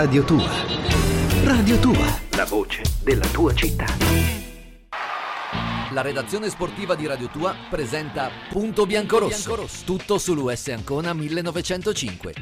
Radio Tua. Radio Tua, la voce della tua città. La redazione sportiva di Radio Tua presenta Punto Biancorosso. Tutto sull'US Ancona 1905.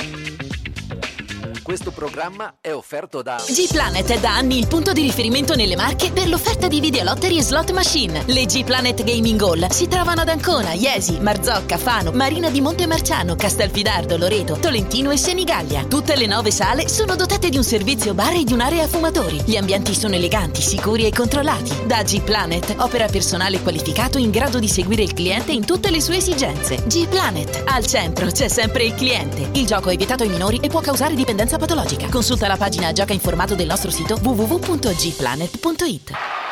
Questo programma è offerto da G-Planet è da anni il punto di riferimento nelle Marche per l'offerta di videolottery e slot machine. Le G-Planet Gaming Hall si trovano ad Ancona, Iesi, Marzocca, Fano, Marina di Montemarciano, Castelfidardo, Loreto, Tolentino e Senigallia. Tutte le 9 sale sono dotate di un servizio bar e di un'area fumatori. Gli ambienti sono eleganti, sicuri e controllati. Da G-Planet opera personale qualificato in grado di seguire il cliente in tutte le sue esigenze. G-Planet, al centro c'è sempre il cliente. Il gioco è vietato ai minori e può causare dipendenza patologica. Consulta la pagina Gioca informato del nostro sito www.gplanet.it.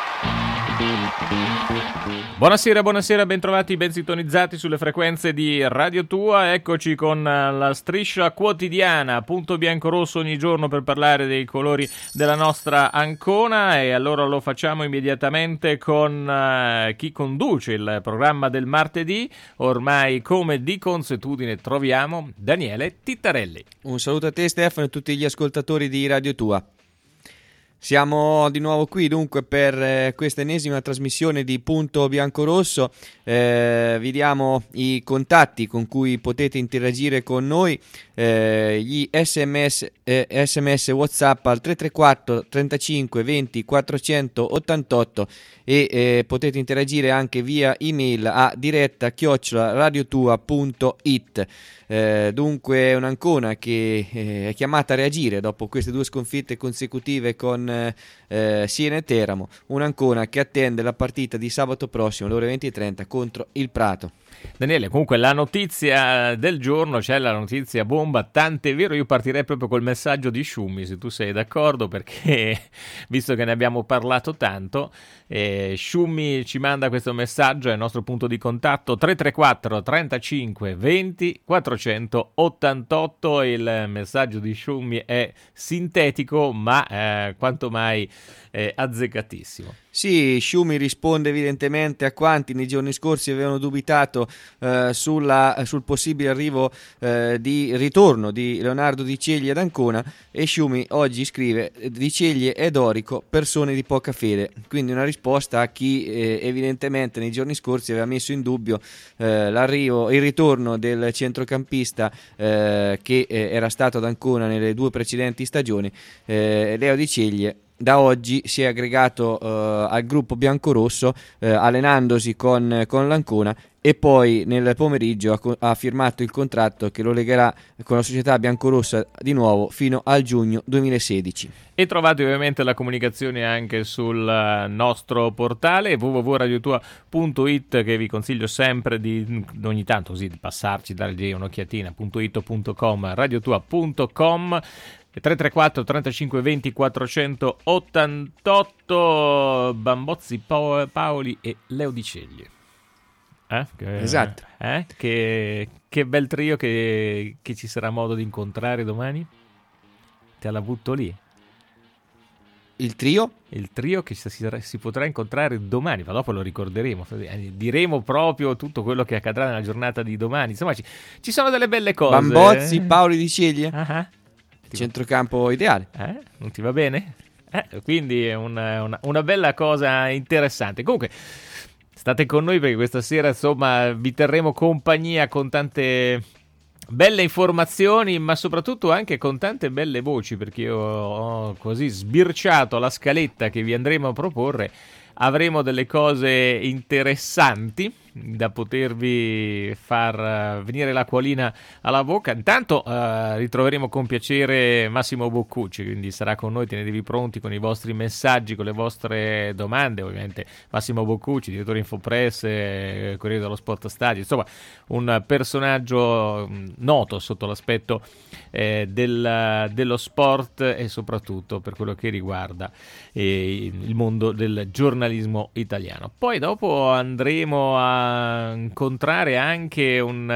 Buonasera, bentrovati, ben sintonizzati sulle frequenze di Radio Tua. Eccoci con la striscia quotidiana, Punto Biancorosso ogni giorno per parlare dei colori della nostra Ancona, e allora lo facciamo immediatamente con chi conduce il programma del martedì. Ormai, come di consuetudine, troviamo Daniele Tittarelli. Un saluto a te, Stefano, e a tutti gli ascoltatori di Radio Tua. Siamo di nuovo qui dunque per questa ennesima trasmissione di Punto Biancorosso. Vi diamo i contatti con cui potete interagire con noi, gli sms WhatsApp al 334 35 20 488 e potete interagire anche via email a diretta@radiotua.it. Dunque un'Ancona che è chiamata a reagire dopo queste 2 sconfitte consecutive con Siena e Teramo, un'Ancona che attende la partita di sabato prossimo alle ore 20:30 contro il Prato. Daniele, comunque la notizia del giorno, c'è la notizia bomba, tant'è vero io partirei proprio col messaggio di Sciummi, se tu sei d'accordo, perché visto che ne abbiamo parlato tanto, Sciummi ci manda questo messaggio, è il nostro punto di contatto 334 35 20 488. Il messaggio di Sciummi è sintetico ma quanto mai azzeccatissimo. Sì, Sciummi risponde evidentemente a quanti nei giorni scorsi avevano dubitato sul possibile arrivo di ritorno di Leonardo Di Ceglie ad Ancona, e Sciummi oggi scrive: Di Ceglie e Dorico, persone di poca fede. Quindi una risposta a chi evidentemente nei giorni scorsi aveva messo in dubbio il ritorno del centrocampista che era stato ad Ancona nelle 2 precedenti stagioni. Leo Di Ceglie da oggi si è aggregato al gruppo biancorosso, allenandosi con l'Ancona, e poi nel pomeriggio ha firmato il contratto che lo legherà con la società biancorossa di nuovo fino al giugno 2016. E trovate ovviamente la comunicazione anche sul nostro portale www.radiotua.it, che vi consiglio sempre di ogni tanto così di passarci, dargli un'occhiatina, .it.com, radiotua.com. 334 35 20 488. Bambozzi, Paoli e Leo Di Ceglie. Esatto. Che bel trio che ci sarà modo di incontrare domani. Te la butto lì. Il trio? Il trio che si potrà incontrare domani, ma dopo lo ricorderemo, diremo proprio tutto quello che accadrà nella giornata di domani. Insomma, ci sono delle belle cose. Bambozzi, Paoli, Di Ceglie. Centrocampo ideale. Non ti va bene? Quindi è una bella cosa interessante. Comunque state con noi, perché questa sera insomma vi terremo compagnia con tante belle informazioni, ma soprattutto anche con tante belle voci, perché io ho così sbirciato la scaletta che vi andremo a proporre. Avremo delle cose interessanti da potervi far venire l'acquolina alla bocca. Intanto ritroveremo con piacere Massimo Boccucci, quindi sarà con noi. Tenetevi pronti con i vostri messaggi, con le vostre domande. Ovviamente Massimo Boccucci, direttore Infopress, Corriere dello Sport Stadio, insomma un personaggio noto sotto l'aspetto dello sport, e soprattutto per quello che riguarda il mondo del giornalismo italiano. Poi dopo andremo a incontrare anche un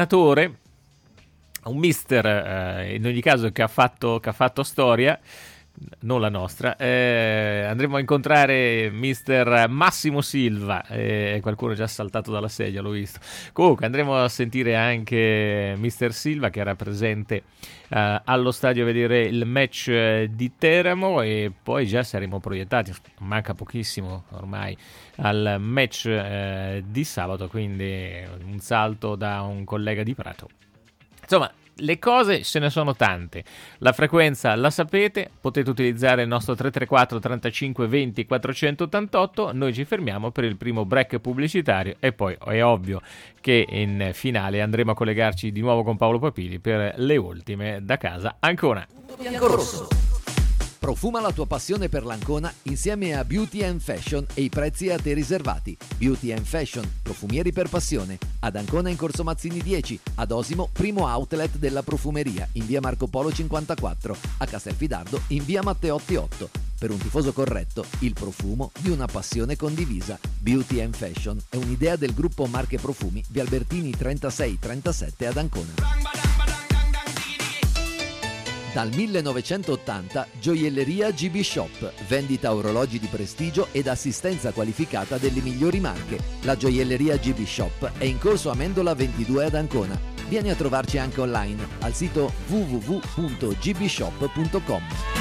allenatore, un mister in ogni caso che ha fatto storia, non la nostra, andremo a incontrare mister Massimo Silva, qualcuno è già saltato dalla sedia, l'ho visto. Comunque andremo a sentire anche mister Silva, che era presente allo stadio a vedere il match di Teramo, e poi già saremo proiettati, manca pochissimo ormai al match di sabato, quindi un salto da un collega di Prato. Insomma, le cose ce ne sono tante. La frequenza la sapete, potete utilizzare il nostro 334 35 20 488. Noi ci fermiamo per il primo break pubblicitario e poi è ovvio che in finale andremo a collegarci di nuovo con Paolo Papili per le ultime da casa Ancona. Biancorosso. Profuma la tua passione per l'Ancona insieme a Beauty and Fashion e i prezzi a te riservati. Beauty and Fashion, profumieri per passione. Ad Ancona in Corso Mazzini 10, ad Osimo, primo outlet della profumeria in via Marco Polo 54, a Castelfidardo in via Matteotti 8. Per un tifoso corretto, il profumo di una passione condivisa. Beauty and Fashion è un'idea del gruppo Marche Profumi via Albertini 36-37 ad Ancona. Dal 1980 Gioielleria GB Shop, vendita orologi di prestigio ed assistenza qualificata delle migliori marche. La Gioielleria GB Shop è in corso Amendola 22 ad Ancona. Vieni a trovarci anche online al sito www.gbshop.com.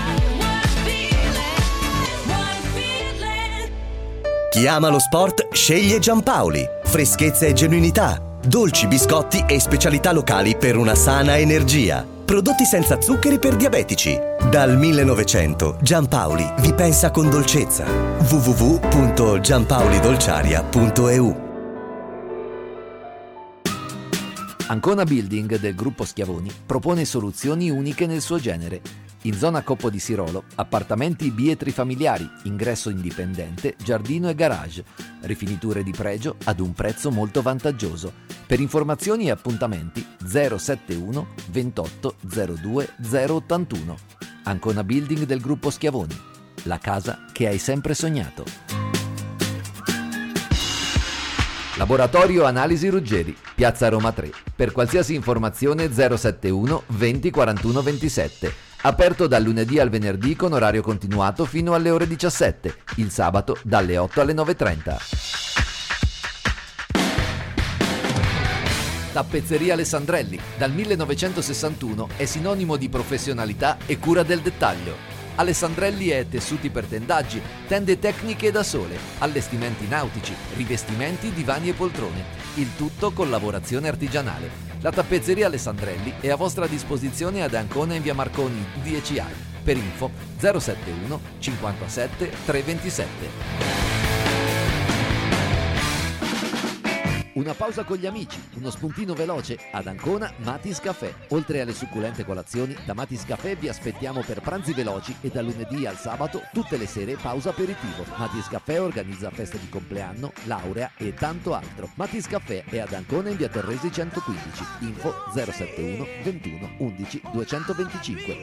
Chi ama lo sport sceglie Giampaoli. Freschezza e genuinità, dolci, biscotti e specialità locali per una sana energia. Prodotti senza zuccheri per diabetici. Dal 1900 Giampaoli vi pensa con dolcezza. www.giampaolidolciaria.eu. Ancona Building del gruppo Schiavoni propone soluzioni uniche nel suo genere. In zona Coppo di Sirolo, appartamenti bietri familiari, ingresso indipendente, giardino e garage, rifiniture di pregio ad un prezzo molto vantaggioso. Per informazioni e appuntamenti 071 28 02 081. Ancona Building del gruppo Schiavoni, la casa che hai sempre sognato. Laboratorio Analisi Ruggeri, Piazza Roma 3. Per qualsiasi informazione 071 20 41 27. Aperto dal lunedì al venerdì con orario continuato fino alle ore 17, il sabato dalle 8 alle 9:30. Tappezzeria Alessandrelli, dal 1961 è sinonimo di professionalità e cura del dettaglio. Alessandrelli è tessuti per tendaggi, tende tecniche da sole, allestimenti nautici, rivestimenti, divani e poltrone. Il tutto con lavorazione artigianale. La tappezzeria Alessandrelli è a vostra disposizione ad Ancona in via Marconi 10A. Per info 071 57 327. Una pausa con gli amici, uno spuntino veloce ad Ancona Matis Caffè. Oltre alle succulente colazioni, da Matis Caffè vi aspettiamo per pranzi veloci e dal lunedì al sabato tutte le sere pausa aperitivo. Matis Caffè organizza feste di compleanno, laurea e tanto altro. Matis Caffè è ad Ancona in via Torresi 115. Info 071 21 11 225.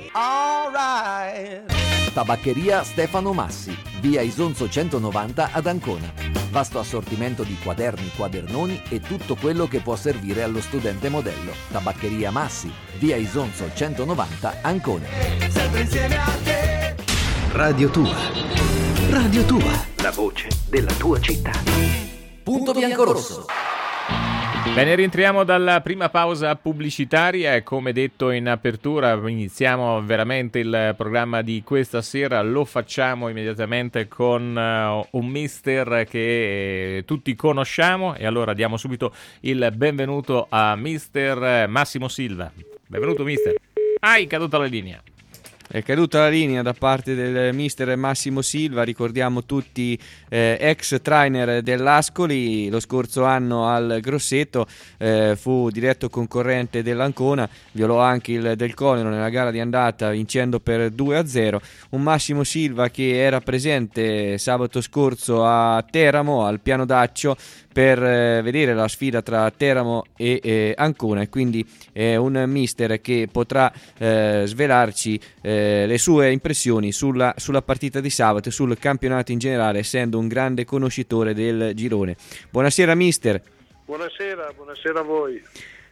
Tabaccheria Stefano Massi, via Isonzo 190 ad Ancona. Vasto assortimento di quaderni, quadernoni e tutto quello che può servire allo studente modello. Tabaccheria Massi, via Isonzo 190 Ancona. Sempre insieme a te. Radio Tua. Radio Tua. La voce della tua città. Punto Biancorosso. Bene, rientriamo dalla prima pausa pubblicitaria e come detto in apertura iniziamo veramente il programma di questa sera. Lo facciamo immediatamente con un mister che tutti conosciamo e allora diamo subito il benvenuto a mister Massimo Silva. Benvenuto mister. Caduta la linea. È caduta la linea da parte del mister Massimo Silva, ricordiamo tutti ex trainer dell'Ascoli, lo scorso anno al Grosseto fu diretto concorrente dell'Ancona, violò anche il Del Conero nella gara di andata vincendo per 2-0, un Massimo Silva che era presente sabato scorso a Teramo al Piano d'Accio per vedere la sfida tra Teramo e Ancona e quindi è un mister che potrà svelarci le sue impressioni sulla partita di sabato e sul campionato in generale, essendo un grande conoscitore del girone. Buonasera mister. Buonasera a voi.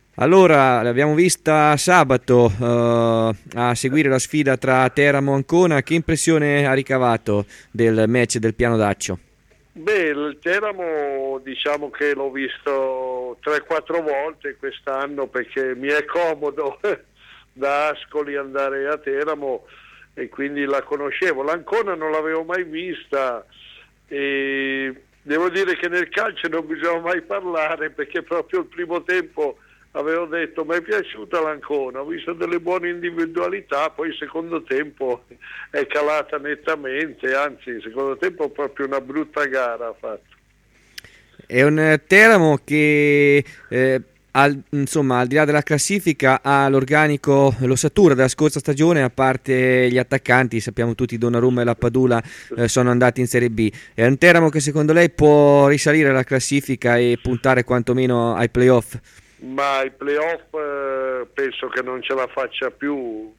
Allora, l'abbiamo vista sabato a seguire la sfida tra Teramo e Ancona. Che impressione ha ricavato del match del Piano d'Accio? Beh, il Teramo diciamo che l'ho visto 3-4 volte quest'anno perché mi è comodo da Ascoli andare a Teramo e quindi la conoscevo. L'Ancona non l'avevo mai vista e devo dire che nel calcio non bisogna mai parlare perché proprio il primo tempo avevo detto mi è piaciuta l'Ancona, ho visto delle buone individualità, poi il secondo tempo è calata nettamente, anzi il secondo tempo è proprio una brutta gara ha fatto. È un Teramo che al di là della classifica ha l'organico, l'ossatura della scorsa stagione, a parte gli attaccanti, sappiamo tutti Donnarumma e Lappadula sono andati in Serie B. È un Teramo che secondo lei può risalire alla classifica e puntare quantomeno ai playoff? Ma i playoff penso che non ce la faccia più.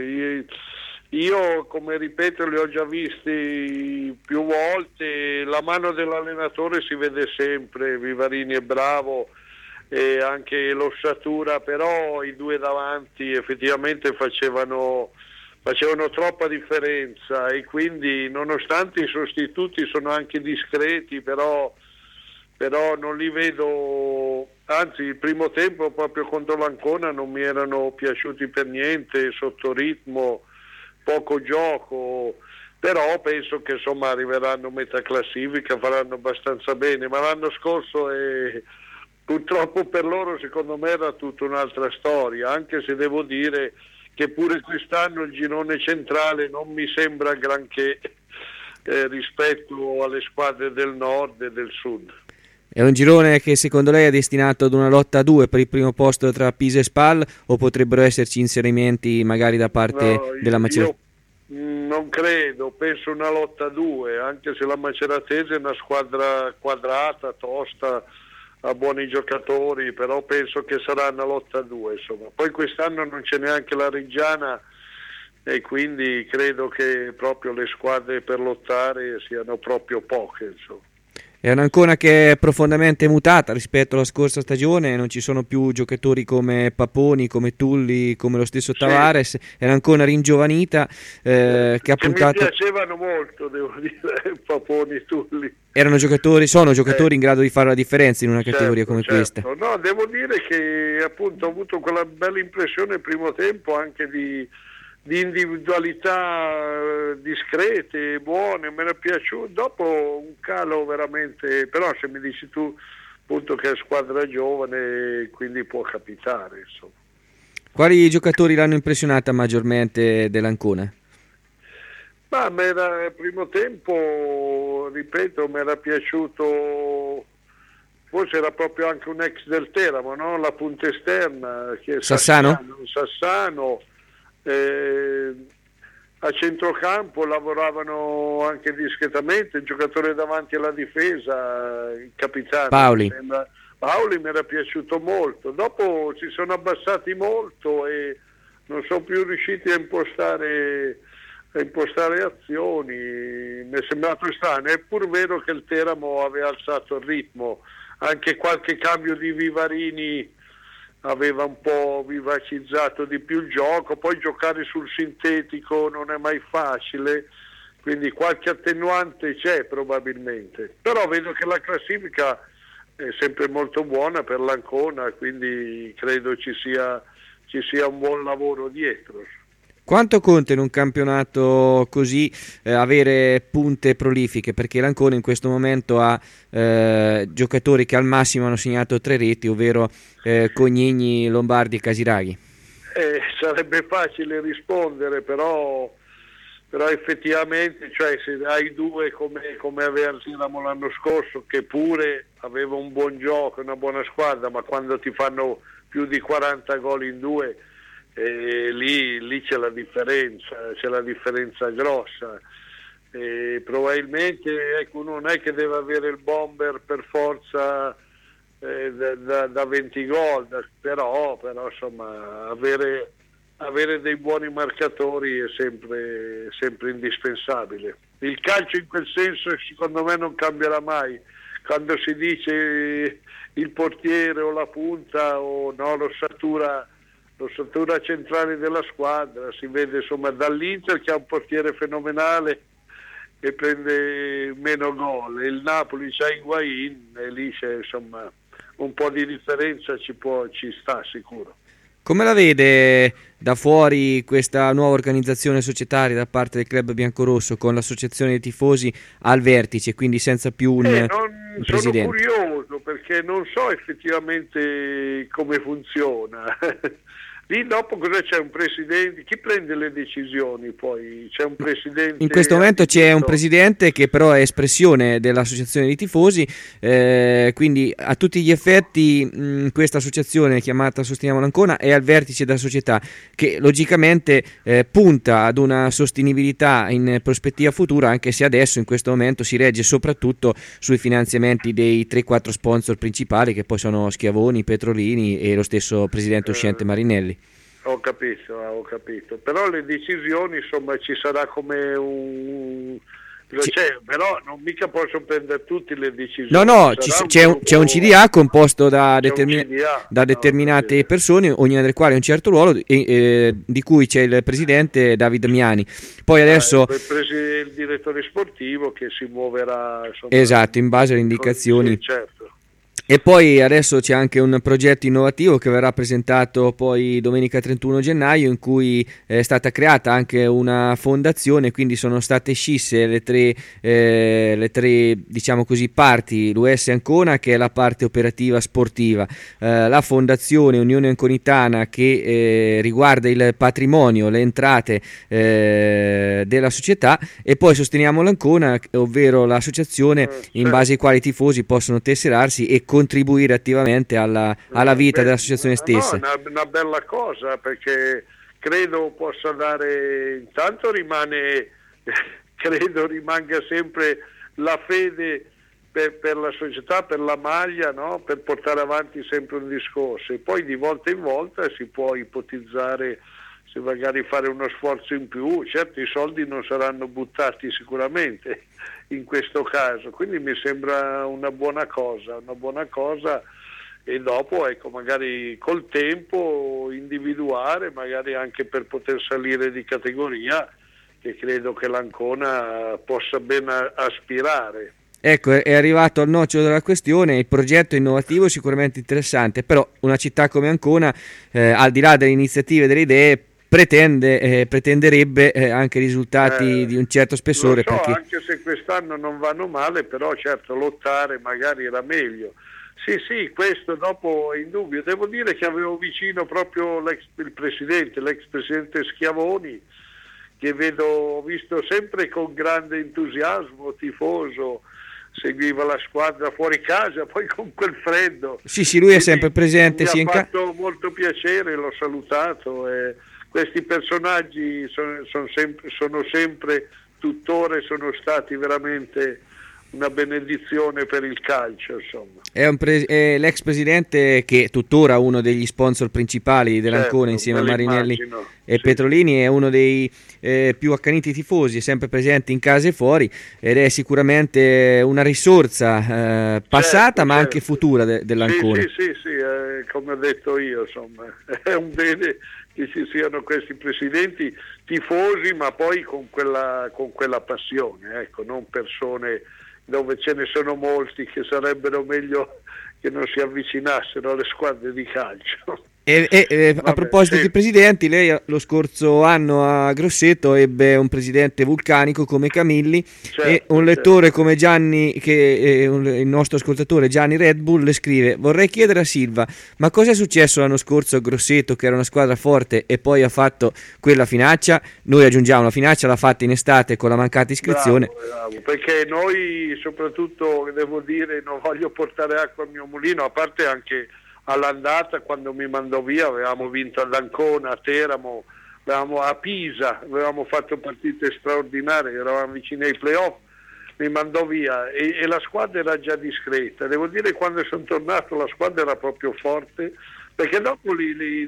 Io come ripeto li ho già visti più volte, la mano dell'allenatore si vede sempre, Vivarini è bravo e anche l'ossatura, però i due davanti effettivamente facevano troppa differenza e quindi nonostante i sostituti sono anche discreti, però non li vedo, anzi il primo tempo proprio contro l'Ancona non mi erano piaciuti per niente, sotto ritmo, poco gioco, però penso che insomma arriveranno a metà classifica, faranno abbastanza bene, ma l'anno scorso purtroppo per loro secondo me era tutta un'altra storia, anche se devo dire che pure quest'anno il girone centrale non mi sembra granché rispetto alle squadre del nord e del sud. È un girone che secondo lei è destinato ad una lotta a due per il primo posto tra Pisa e Spal o potrebbero esserci inserimenti magari da parte della Maceratese? Non credo, penso una lotta a due, anche se la Maceratese è una squadra quadrata, tosta, ha buoni giocatori, però penso che sarà una lotta a due, insomma. Poi quest'anno non c'è neanche la Reggiana e quindi credo che proprio le squadre per lottare siano proprio poche, insomma. È un'Ancona che è profondamente mutata rispetto alla scorsa stagione, non ci sono più giocatori come Paponi, come Tulli, come lo stesso Tavares, è un'Ancona ringiovanita che ha puntato... mi piacevano molto, devo dire, Paponi e Tulli. Sono giocatori in grado di fare la differenza in una categoria come questa. No, devo dire che appunto ho avuto quella bella impressione il primo tempo anche di individualità discrete, buone, me ne è piaciuto, dopo un calo veramente, però se mi dici tu appunto che è squadra giovane quindi può capitare, insomma. Quali giocatori l'hanno impressionata maggiormente dell'Ancona? Ma il primo tempo, ripeto, mi era piaciuto, forse era proprio anche un ex del Teramo, no? La punta esterna, che è Sassano. A centrocampo lavoravano anche discretamente, il giocatore davanti alla difesa, il capitano Paoli mi era piaciuto molto, dopo si sono abbassati molto e non sono più riusciti a impostare azioni, mi è sembrato strano, è pur vero che il Teramo aveva alzato il ritmo, anche qualche cambio di Vivarini aveva un po' vivacizzato di più il gioco, poi giocare sul sintetico non è mai facile, quindi qualche attenuante c'è probabilmente, però vedo che la classifica è sempre molto buona per l'Ancona, quindi credo ci sia un buon lavoro dietro. Quanto conta in un campionato così avere punte prolifiche? Perché l'Ancona in questo momento ha giocatori che al massimo hanno segnato 3 reti, ovvero Cognigni, Lombardi e Casiraghi. Sarebbe facile rispondere, però effettivamente, cioè, se hai due come aveva il Dinamo l'anno scorso, che pure aveva un buon gioco, una buona squadra, ma quando ti fanno più di 40 gol in due, lì c'è la differenza grossa. Probabilmente uno non è che deve avere il bomber per forza da 20 gol, però insomma avere dei buoni marcatori è sempre indispensabile. Il calcio in quel senso secondo me non cambierà mai, quando si dice il portiere o la punta o no, l'ossatura centrale della squadra, si vede insomma dall'Inter che ha un portiere fenomenale e prende meno gol, e il Napoli c'ha Higuain e lì c'è insomma un po' di differenza, ci sta sicuro. Come la vede da fuori questa nuova organizzazione societaria da parte del club biancorosso, con l'associazione dei tifosi al vertice, quindi senza più un presidente? Sono curioso perché non so effettivamente come funziona. Lì dopo cosa c'è? Un presidente? Chi prende le decisioni poi? C'è un presidente? In questo momento c'è un presidente che però è espressione dell'associazione dei tifosi, quindi a tutti gli effetti questa associazione chiamata Sosteniamo l'Ancona è al vertice della società, che logicamente punta ad una sostenibilità in prospettiva futura, anche se adesso in questo momento si regge soprattutto sui finanziamenti dei 3-4 sponsor principali, che poi sono Schiavoni, Petrolini e lo stesso presidente uscente Marinelli. Ho capito, però le decisioni insomma ci sarà come un... però non mica posso prendere tutte le decisioni. No, c'è un CDA composto da determinate persone, ognuna delle quali ha un certo ruolo, di cui c'è il presidente David Miani. Poi adesso il direttore sportivo che si muoverà insomma, esatto, in base alle indicazioni. Sì, certo. E poi adesso c'è anche un progetto innovativo che verrà presentato poi domenica 31 gennaio, in cui è stata creata anche una fondazione, quindi sono state scisse le tre diciamo così parti: l'US Ancona, che è la parte operativa sportiva, la fondazione Unione Anconitana, che riguarda il patrimonio, le entrate della società, e poi Sosteniamo l'Ancona, ovvero l'associazione in base ai quali i tifosi possono tesserarsi e contribuire attivamente alla vita dell'associazione stessa. No, una bella cosa, perché credo possa dare, intanto rimanga sempre la fede per la società, per la maglia, no? Per portare avanti sempre un discorso, e poi di volta in volta si può ipotizzare se magari fare uno sforzo in più. Certo, i soldi non saranno buttati sicuramente in questo caso, quindi mi sembra una buona cosa, e dopo ecco magari col tempo individuare, magari anche per poter salire di categoria, che credo che l'Ancona possa ben aspirare. Ecco, è arrivato al nocciolo della questione. Il progetto innovativo è sicuramente interessante, però una città come Ancona, al di là delle iniziative e delle idee, pretenderebbe anche risultati di un certo spessore. Lo so, perché... anche se quest'anno non vanno male, però certo lottare magari era meglio. Sì, questo dopo è indubbio. Devo dire che avevo vicino proprio l'ex presidente Schiavoni, che ho visto sempre con grande entusiasmo, tifoso, seguiva la squadra fuori casa, poi con quel freddo. Sì, lui è sempre presente. Mi ha fatto molto piacere, l'ho salutato. Questi personaggi sono sempre, tuttora sono stati veramente una benedizione per il calcio, insomma. È l'ex presidente, che è tuttora uno degli sponsor principali dell'Ancona, insieme a Marinelli e Petrolini, è uno dei più accaniti tifosi, è sempre presente in casa e fuori, ed è sicuramente una risorsa passata, ma anche futura dell'Ancona. Sì, come ho detto io, insomma, è un bene che ci siano questi presidenti tifosi, ma poi con quella passione, ecco, non persone dove ce ne sono molti che sarebbero meglio che non si avvicinassero alle squadre di calcio. A proposito di presidenti, lei lo scorso anno a Grosseto ebbe un presidente vulcanico come Camilli, e un lettore come Gianni, il nostro ascoltatore Gianni Red Bull, le scrive: vorrei chiedere a Silva, ma cosa è successo l'anno scorso a Grosseto, che era una squadra forte e poi ha fatto quella finaccia? Noi aggiungiamo, la finaccia l'ha fatta in estate con la mancata iscrizione. Bravo, perché noi soprattutto, devo dire, non voglio portare acqua al mio mulino, a parte anche all'andata, quando mi mandò via, avevamo vinto all'Ancona, a Teramo, a Pisa, avevamo fatto partite straordinarie, eravamo vicini ai playoff, mi mandò via e la squadra era già discreta. Devo dire, quando sono tornato la squadra era proprio forte, perché dopo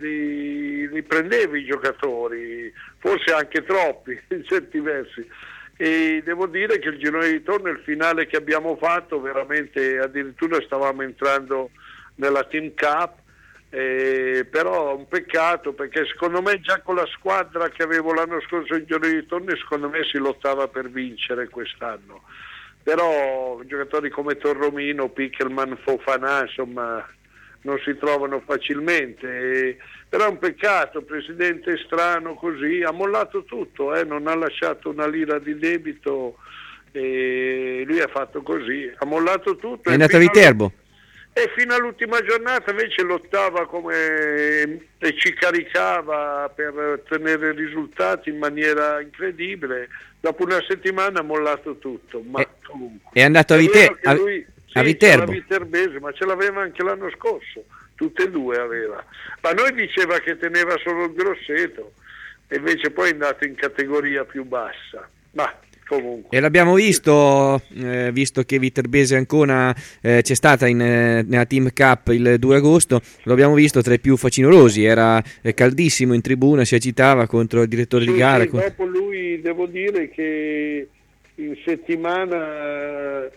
li prendevo i giocatori, forse anche troppi in certi versi, e devo dire che il girone di ritorno, il finale che abbiamo fatto, veramente addirittura stavamo entrando nella Team Cup, però è un peccato perché secondo me già con la squadra che avevo l'anno scorso in girone di ritorno secondo me si lottava per vincere quest'anno, però giocatori come Torromino, Pickelman, Fofana insomma non si trovano facilmente, però è un peccato, presidente strano così, ha mollato tutto, non ha lasciato una lira di debito, lui ha fatto così, ha mollato tutto. È andato a Viterbo. E fino all'ultima giornata invece lottava e ci caricava per ottenere risultati in maniera incredibile. Dopo una settimana ha mollato tutto. Ma comunque. È andato a Viterbo. A Viterbo. Viterbese, ma ce l'aveva anche l'anno scorso. Tutte e due aveva. Ma noi diceva che teneva solo il Grosseto, e invece poi è andato in categoria più bassa. Ma comunque. E l'abbiamo visto, visto che Viterbese Ancona c'è stata nella Team Cup il 2 agosto, lo abbiamo visto tra i più facinorosi, era caldissimo in tribuna, si agitava contro il direttore di gara. Sì, dopo lui devo dire che in settimana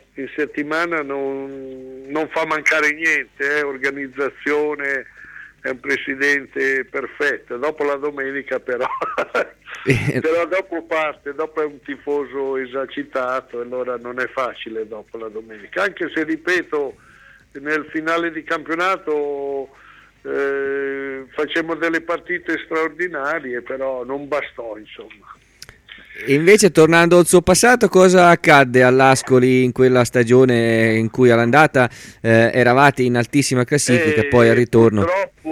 non fa mancare niente, organizzazione, è un presidente perfetto. Dopo la domenica però dopo parte, dopo è un tifoso esagitato, e allora non è facile dopo la domenica, anche se ripeto nel finale di campionato facemmo delle partite straordinarie, però non bastò insomma. E invece, tornando al suo passato, cosa accadde all'Ascoli in quella stagione in cui all'andata eravate in altissima classifica, poi al ritorno? Purtroppo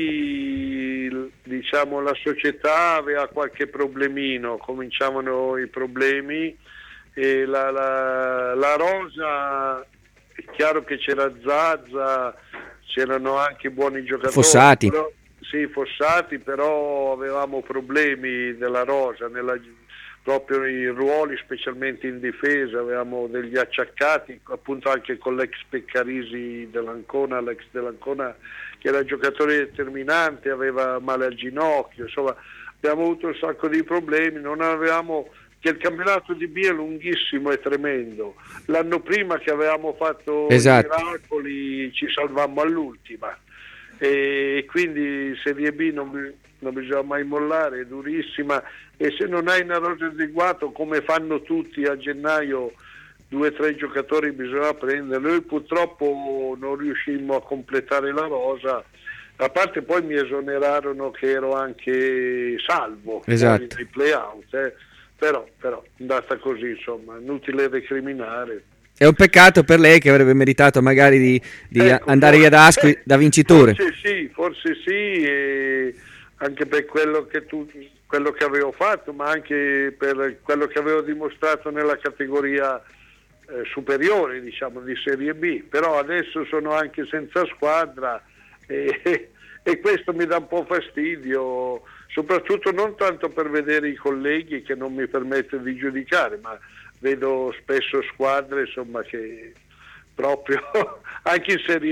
lì, diciamo, la società aveva qualche problemino, cominciavano i problemi, e la rosa, è chiaro che c'era Zazza, c'erano anche buoni giocatori. Fossati. Però, sì, Fossati, però avevamo problemi della rosa, proprio i ruoli, specialmente in difesa, avevamo degli acciaccati, appunto anche con l'ex Peccarisi dell'Ancona, l'ex dell'Ancona che era giocatore determinante, aveva male al ginocchio, insomma abbiamo avuto un sacco di problemi, non avevamo, che il campionato di B è lunghissimo e tremendo, l'anno prima che avevamo fatto i miracoli ci salvammo all'ultima, e quindi Serie B non bisogna mai mollare, è durissima, e se non hai una rosa adeguata, come fanno tutti a gennaio, 2 o 3 giocatori bisogna prendere. Noi purtroppo non riuscimmo a completare la rosa, a parte poi mi esonerarono che ero anche salvo nei play-out, però è andata così, insomma, inutile recriminare. È un peccato per lei, che avrebbe meritato magari di andare via da Ascoli da vincitore. Forse sì, e anche per quello che avevo fatto, ma anche per quello che avevo dimostrato nella categoria superiore, diciamo, di Serie B. Però adesso sono anche senza squadra e questo mi dà un po' fastidio, soprattutto non tanto per vedere i colleghi, che non mi permette di giudicare, ma vedo spesso squadre insomma che proprio anche in Serie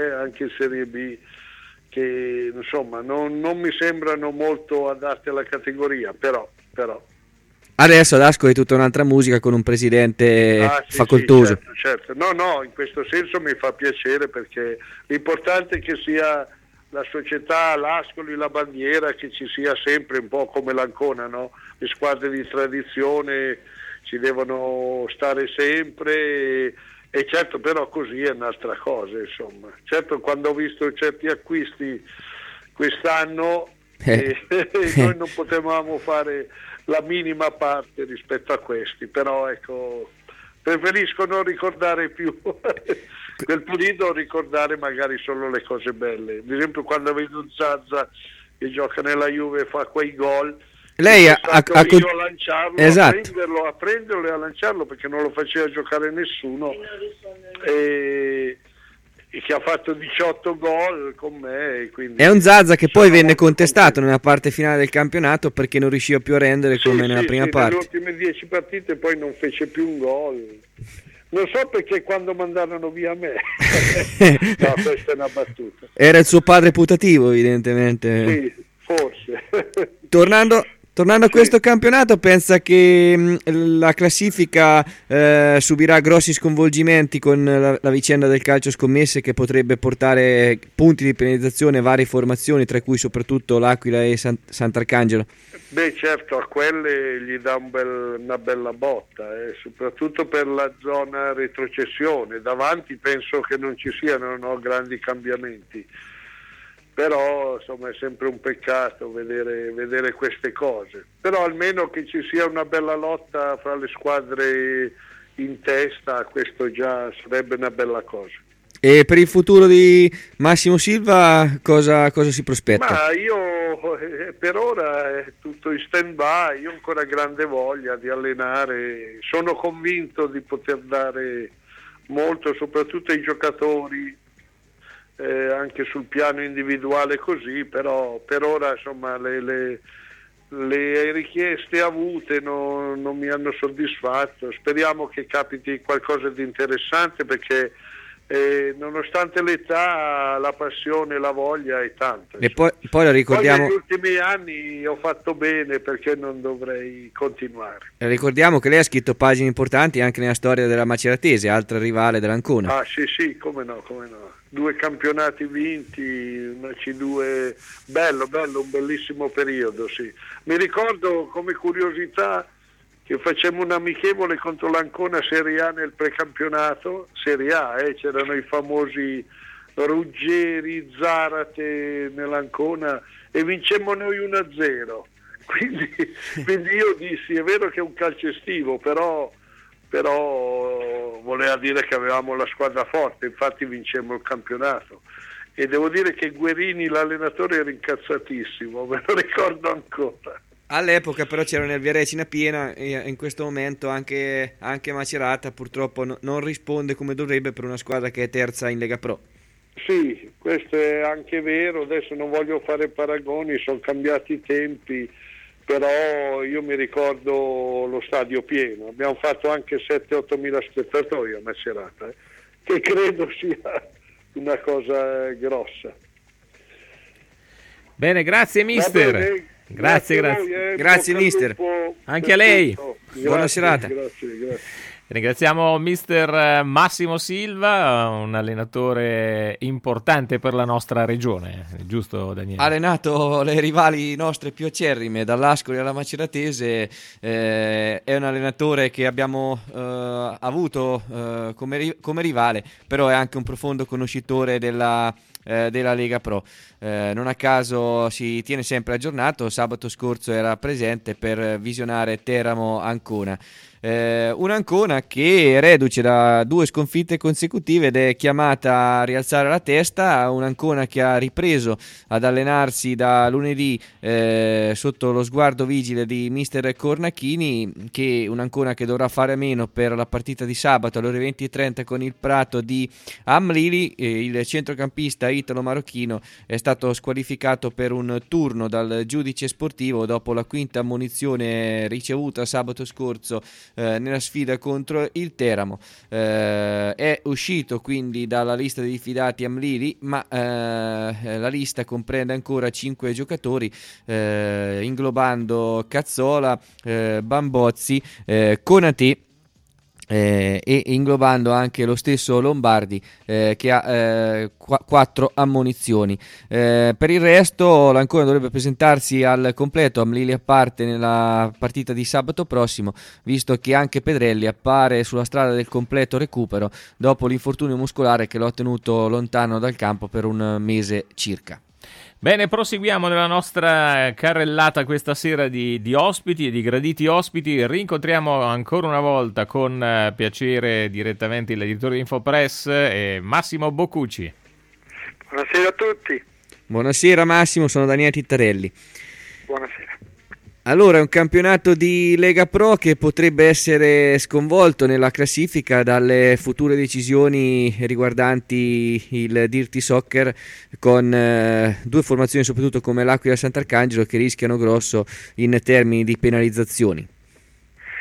B che insomma non mi sembrano molto adatte alla categoria, però adesso ad Ascoli è tutta un'altra musica, con un presidente facoltoso. Sì, certo. No, in questo senso mi fa piacere, perché l'importante è che sia la società, l'Ascoli, la bandiera, che ci sia sempre, un po' come l'Ancona, no? Le squadre di tradizione ci devono stare sempre, e certo, però così è un'altra cosa, insomma. Certo, quando ho visto certi acquisti quest'anno noi non potevamo fare la minima parte rispetto a questi, però ecco, preferisco non ricordare più quel periodo, ricordare magari solo le cose belle. Ad esempio, quando vedo Zazza che gioca nella Juve e fa quei gol, lei io a lanciarlo, esatto, a prenderlo e a lanciarlo, perché non lo faceva giocare nessuno, e che ha fatto 18 gol con me, quindi è un Zazza che poi venne contestato nella parte finale del campionato perché non riusciva più a rendere come nella prima parte. Nelle ultime 10 partite poi non fece più un gol, non so perché, quando mandarono via me. No, questa è una battuta. Era il suo padre putativo, evidentemente. Sì, forse. Tornando Tornando a questo campionato, pensa che la classifica subirà grossi sconvolgimenti con la vicenda del calcio scommesse, che potrebbe portare punti di penalizzazione a varie formazioni, tra cui soprattutto l'Aquila e Sant'Arcangelo? Beh, certo, a quelle gli dà una bella botta, soprattutto per la zona retrocessione. Davanti penso che non ci siano grandi cambiamenti. Però insomma è sempre un peccato vedere queste cose, però almeno che ci sia una bella lotta fra le squadre in testa, questo già sarebbe una bella cosa. E per il futuro di Massimo Silva cosa si prospetta? Ma io per ora è tutto in stand by, io ho ancora grande voglia di allenare, sono convinto di poter dare molto soprattutto ai giocatori, anche sul piano individuale così, però per ora insomma le richieste avute non mi hanno soddisfatto. Speriamo che capiti qualcosa di interessante, perché nonostante l'età la passione, la voglia è tanta. E poi la ricordiamo. Poi negli ultimi anni ho fatto bene, perché non dovrei continuare. Ricordiamo che lei ha scritto pagine importanti anche nella storia della Maceratese, altra rivale dell'Ancona. Ah sì, come no. 2 campionati vinti, una C2, bello, un bellissimo periodo, sì. Mi ricordo come curiosità che facemmo un amichevole contro l'Ancona Serie A nel precampionato, Serie A, c'erano i famosi Ruggeri, Zarate nell'Ancona, e vincemmo noi 1-0. Quindi io dissi, è vero che è un calcio estivo, però voleva dire che avevamo la squadra forte, infatti vincemmo il campionato. E devo dire che Guerini, l'allenatore, era incazzatissimo, me lo ricordo ancora. All'epoca però c'era una Viarecina piena, e in questo momento anche Macerata purtroppo non risponde come dovrebbe per una squadra che è terza in Lega Pro. Sì, questo è anche vero, adesso non voglio fare paragoni, sono cambiati i tempi, però io mi ricordo lo stadio pieno, abbiamo fatto anche 7-8 mila spettatori a Macerata, che credo sia una cosa grossa. Bene, grazie mister. Grazie. Grazie mister. Anche a lei. Buona serata. Grazie. Ringraziamo mister Massimo Silva, un allenatore importante per la nostra regione, giusto Daniele? Ha allenato le rivali nostre più acerrime, dall'Ascoli alla Maceratese, è un allenatore che abbiamo avuto come rivale, però è anche un profondo conoscitore della Lega Pro. Non a caso si tiene sempre aggiornato. Sabato scorso era presente per visionare Teramo Ancona. Un'Ancona che è reduce da 2 sconfitte consecutive ed è chiamata a rialzare la testa. Un'Ancona che ha ripreso ad allenarsi da lunedì sotto lo sguardo vigile di mister Cornachini, che un'Ancona che dovrà fare a meno per la partita di sabato alle ore 20:30 con il Prato di Amlili. Il centrocampista italo-marocchino è stato squalificato per un turno dal giudice sportivo dopo la 5ª ammonizione ricevuta sabato scorso nella sfida contro il Teramo. È uscito quindi dalla lista dei fidati Amlili, ma la lista comprende ancora 5 giocatori, inglobando Cazzola, Bambozzi, Konaté, e inglobando anche lo stesso Lombardi, che ha 4 ammonizioni. Per il resto l'Ancona dovrebbe presentarsi al completo, Amlili a parte, nella partita di sabato prossimo, visto che anche Pedrelli appare sulla strada del completo recupero dopo l'infortunio muscolare che lo ha tenuto lontano dal campo per un mese circa. Bene, proseguiamo nella nostra carrellata questa sera di ospiti e di graditi ospiti. Rincontriamo ancora una volta con piacere direttamente l'editore di Infopress, Massimo Boccucci. Buonasera a tutti. Buonasera Massimo, sono Daniele Tittarelli. Buonasera. Allora, è un campionato di Lega Pro che potrebbe essere sconvolto nella classifica dalle future decisioni riguardanti il Dirty Soccer, con 2 formazioni soprattutto come l'Aquila e Sant'Arcangelo che rischiano grosso in termini di penalizzazioni.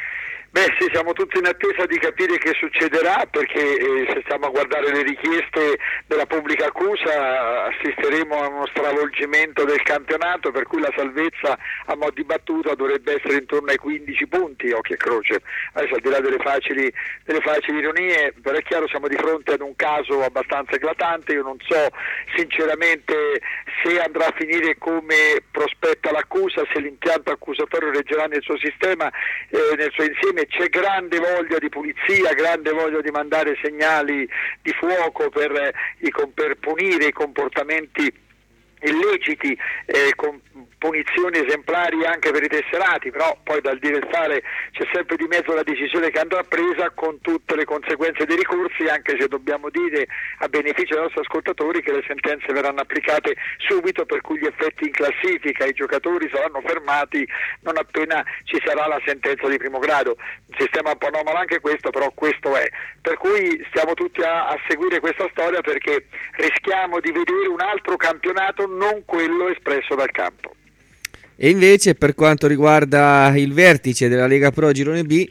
Beh sì, siamo tutti in attesa di capire che succederà, perché se stiamo a guardare le richieste della pubblica accusa assisteremo a uno stravolgimento del campionato, per cui la salvezza a mo' di battuta dovrebbe essere intorno ai 15 punti, occhio e croce. Adesso, al di là delle facili ironie, però è chiaro, siamo di fronte ad un caso abbastanza eclatante. Io non so sinceramente se andrà a finire come prospetta l'accusa, se l'impianto accusatorio reggerà nel suo sistema, nel suo insieme. C'è grande voglia di pulizia, grande voglia di mandare segnali di fuoco per punire i comportamenti illeciti, con punizioni esemplari anche per i tesserati, però poi dal dire e fare c'è sempre di mezzo la decisione che andrà presa, con tutte le conseguenze dei ricorsi, anche se dobbiamo dire a beneficio dei nostri ascoltatori che le sentenze verranno applicate subito, per cui gli effetti in classifica, i giocatori saranno fermati non appena ci sarà la sentenza di primo grado. Un sistema un po' anomalo anche questo, però questo è, per cui stiamo tutti a seguire questa storia, perché rischiamo di vedere un altro campionato, non quello espresso dal campo. E invece, per quanto riguarda il vertice della Lega Pro Girone B,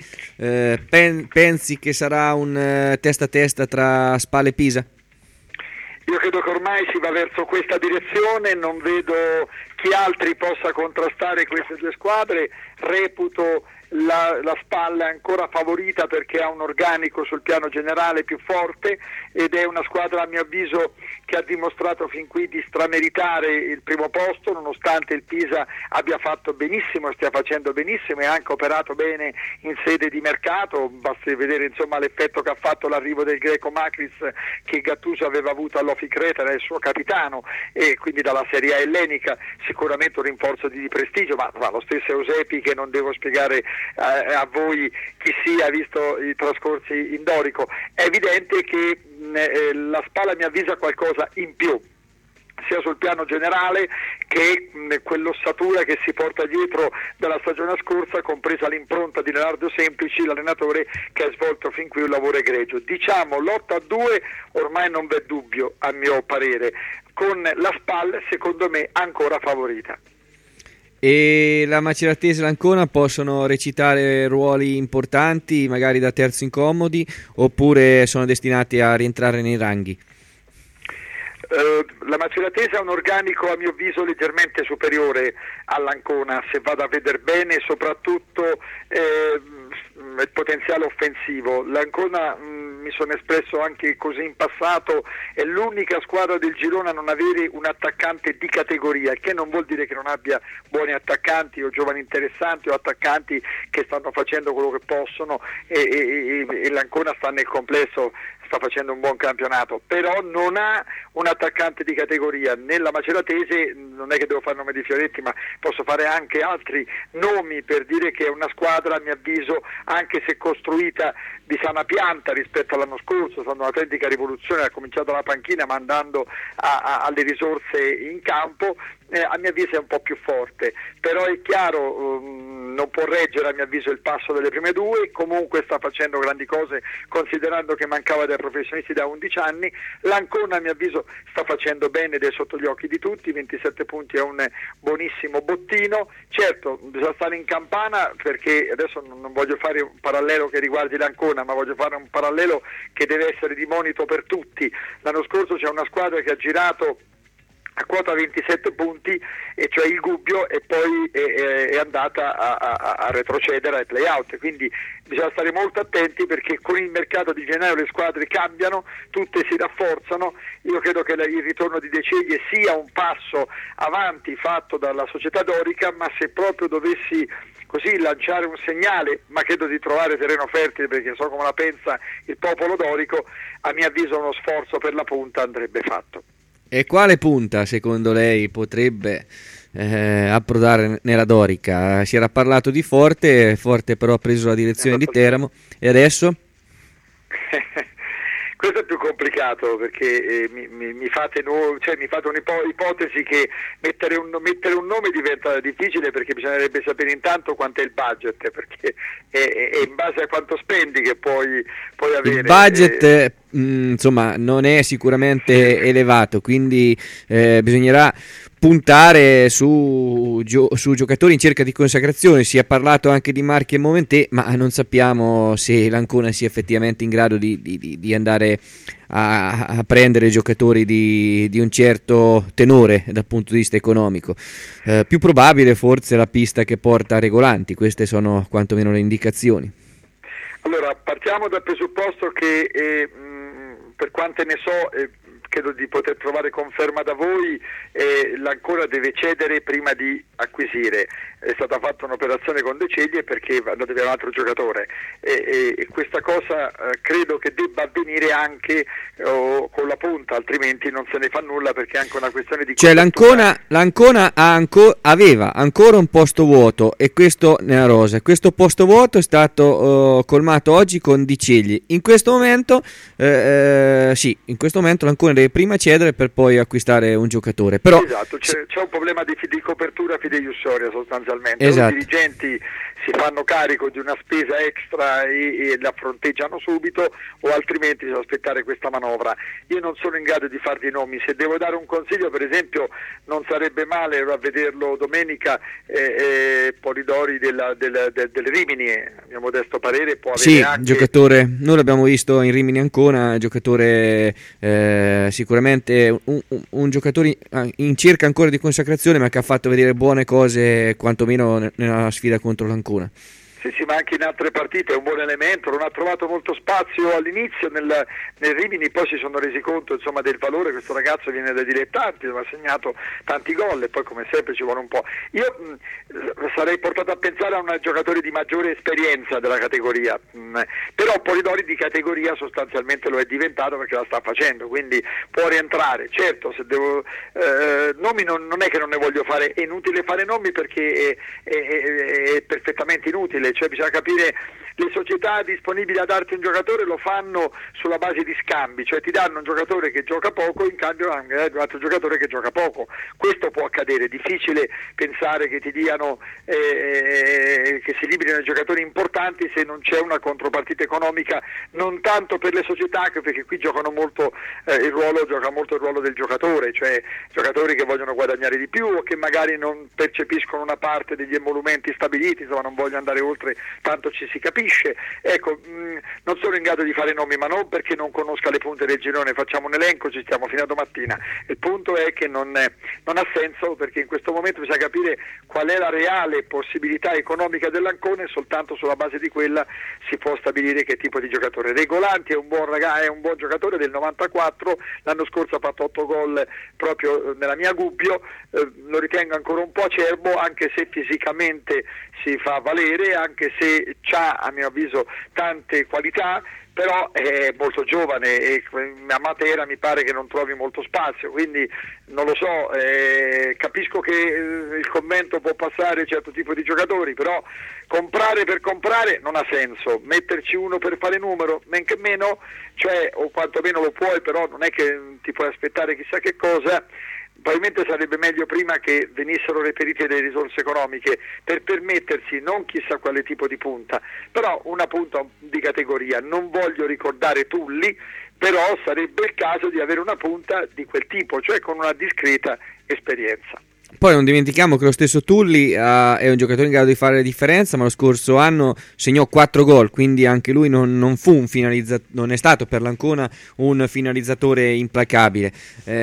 pensi che sarà un testa a testa tra Spal e Pisa? Io credo che ormai si va verso questa direzione, non vedo chi altri possa contrastare queste due squadre. Reputo la Spal è ancora favorita perché ha un organico sul piano generale più forte, ed è una squadra, a mio avviso, che ha dimostrato fin qui di strameritare il primo posto, nonostante il Pisa abbia fatto benissimo, stia facendo benissimo e anche operato bene in sede di mercato. Basti vedere insomma l'effetto che ha fatto l'arrivo del greco Makris, che Gattuso aveva avuto all'Ofi Creta, era il suo capitano, e quindi dalla Serie A ellenica sicuramente un rinforzo di prestigio, ma lo stesso Eusepi, che non devo spiegare a voi chi sia, visto i trascorsi in Dorico. È evidente che la Spal mi avvisa qualcosa in più, sia sul piano generale che quell'ossatura che si porta dietro dalla stagione scorsa, compresa l'impronta di Leonardo Semplici, l'allenatore che ha svolto fin qui un lavoro egregio. Diciamo lotta a due, ormai non v'è dubbio a mio parere, con la Spal secondo me ancora favorita. E la Maceratese e l'Ancona possono recitare ruoli importanti, magari da terzo incomodi, oppure sono destinati a rientrare nei ranghi? La Maceratese ha un organico, a mio avviso, leggermente superiore all'Ancona, se vado a vedere bene, soprattutto il potenziale offensivo. L'Ancona, mi sono espresso anche così in passato, è l'unica squadra del girone a non avere un attaccante di categoria, che non vuol dire che non abbia buoni attaccanti o giovani interessanti o attaccanti che stanno facendo quello che possono, e l'Ancona sta nel complesso, sta facendo un buon campionato, però non ha un attaccante di categoria. Nella Maceratese non è che devo fare nome di Fioretti, ma posso fare anche altri nomi per dire che è una squadra, a mio avviso, anche se costruita di sana pianta rispetto all'anno scorso, è stata un'autentica rivoluzione, ha cominciato la panchina ma andando alle risorse in campo, a mio avviso è un po' più forte, però è chiaro, non può reggere a mio avviso il passo delle prime due, comunque sta facendo grandi cose considerando che mancava dei professionisti da 11 anni. L'Ancona a mio avviso sta facendo bene ed è sotto gli occhi di tutti, 27 punti è un buonissimo bottino. Certo, bisogna stare in campana, perché adesso non voglio fare un parallelo che riguardi l'Ancona, ma voglio fare un parallelo che deve essere di monito per tutti. L'anno scorso c'è una squadra che ha girato a quota 27 punti, e cioè il Gubbio, e poi è andata a retrocedere ai play-out, quindi bisogna stare molto attenti, perché con il mercato di gennaio le squadre cambiano, tutte si rafforzano. Io credo che il ritorno di De Ceglie sia un passo avanti fatto dalla società dorica, ma se proprio dovessi così lanciare un segnale, ma credo di trovare terreno fertile perché so come la pensa il popolo dorico, a mio avviso uno sforzo per la punta andrebbe fatto. E quale punta secondo lei potrebbe approdare nella Dorica? Si era parlato di Forte però ha preso la direzione di Teramo, e adesso? Questo è più complicato, perché mi fate un'ipotesi che mettere un nome diventa difficile, perché bisognerebbe sapere intanto quanto è il budget, perché è in base a quanto spendi che puoi avere. Il budget insomma non è sicuramente elevato, quindi bisognerà puntare su giocatori in cerca di consacrazione. Si è parlato anche di Marchi e Momentè, ma non sappiamo se l'Ancona sia effettivamente in grado di andare a prendere giocatori di un certo tenore dal punto di vista economico. Più probabile forse la pista che porta Regolanti, queste sono quantomeno le indicazioni. Allora, partiamo dal presupposto che per quante ne so, credo di poter trovare conferma da voi, l'Ancona deve cedere prima di acquisire. È stata fatta un'operazione con De Ceglie perché aveva un altro giocatore, e questa cosa credo che debba avvenire anche con la punta, altrimenti non se ne fa nulla, perché è anche una questione di... Cioè l'Ancona aveva ancora un posto vuoto, e questo nella rosa. Questo posto vuoto è stato colmato oggi con Di Ceglie. In questo momento in questo momento l'Ancona deve prima cedere per poi acquistare un giocatore. Però esatto, c'è un problema di copertura fideiussoria sostanzialmente. Esatto. I dirigenti si fanno carico di una spesa extra e la fronteggiano subito, o altrimenti bisogna aspettare questa manovra. Io non sono in grado di farvi nomi. Se devo dare un consiglio, per esempio, non sarebbe male, ero a vederlo domenica, Polidori del Rimini, a mio modesto parere può avere anche... giocatore, noi l'abbiamo visto in Rimini Ancona, giocatore sicuramente un giocatore in cerca ancora di consacrazione, ma che ha fatto vedere buone cose quantomeno nella sfida contro l'Ancona. Sì, ma anche in altre partite è un buon elemento. Non ha trovato molto spazio all'inizio nel Rimini, poi si sono resi conto, insomma, del valore. Questo ragazzo viene dai dilettanti, ha segnato tanti gol, e poi come sempre ci vuole un po'. Io sarei portato a pensare a un giocatore di maggiore esperienza della categoria, però Polidori di categoria sostanzialmente lo è diventato, perché la sta facendo, quindi può rientrare. Certo, se devo nomi non è che non ne voglio fare, è inutile fare nomi perché è perfettamente inutile. Cioè bisogna capire, le società disponibili a darti un giocatore lo fanno sulla base di scambi, cioè ti danno un giocatore che gioca poco, in cambio un altro giocatore che gioca poco. Questo può accadere, è difficile pensare che ti diano che si liberino i giocatori importanti se non c'è una contropartita economica, non tanto per le società, perché qui giocano molto gioca molto il ruolo del giocatore, cioè giocatori che vogliono guadagnare di più o che magari non percepiscono una parte degli emolumenti stabiliti, insomma non voglio andare oltre, tanto ci si capisce. Ecco, non sono in grado di fare nomi, ma non perché non conosca le punte del girone. Facciamo un elenco, ci stiamo fino a domattina. Il punto è che non ha senso, perché in questo momento bisogna capire qual è la reale possibilità economica dell'Ancona, e soltanto sulla base di quella si può stabilire che tipo di giocatore. Regolanti è un buon giocatore del 94, l'anno scorso ha fatto 8 gol proprio nella mia Gubbio, lo ritengo ancora un po' acerbo, anche se fisicamente si fa valere, anche se ha, a mio avviso, tante qualità, però è molto giovane e a Matera mi pare che non trovi molto spazio, quindi non lo so, capisco che il commento può passare certo tipo di giocatori, però comprare per comprare non ha senso, metterci uno per fare numero, men che meno, cioè, o quantomeno lo puoi, però non è che ti puoi aspettare chissà che cosa. Probabilmente sarebbe meglio prima che venissero reperite delle risorse economiche per permettersi non chissà quale tipo di punta, però una punta di categoria. Non voglio ricordare Tulli, però sarebbe il caso di avere una punta di quel tipo, cioè con una discreta esperienza. Poi non dimentichiamo che lo stesso Tulli è un giocatore in grado di fare la differenza, ma lo scorso anno segnò 4 gol, quindi anche lui non fu non è stato per l'Ancona un finalizzatore implacabile.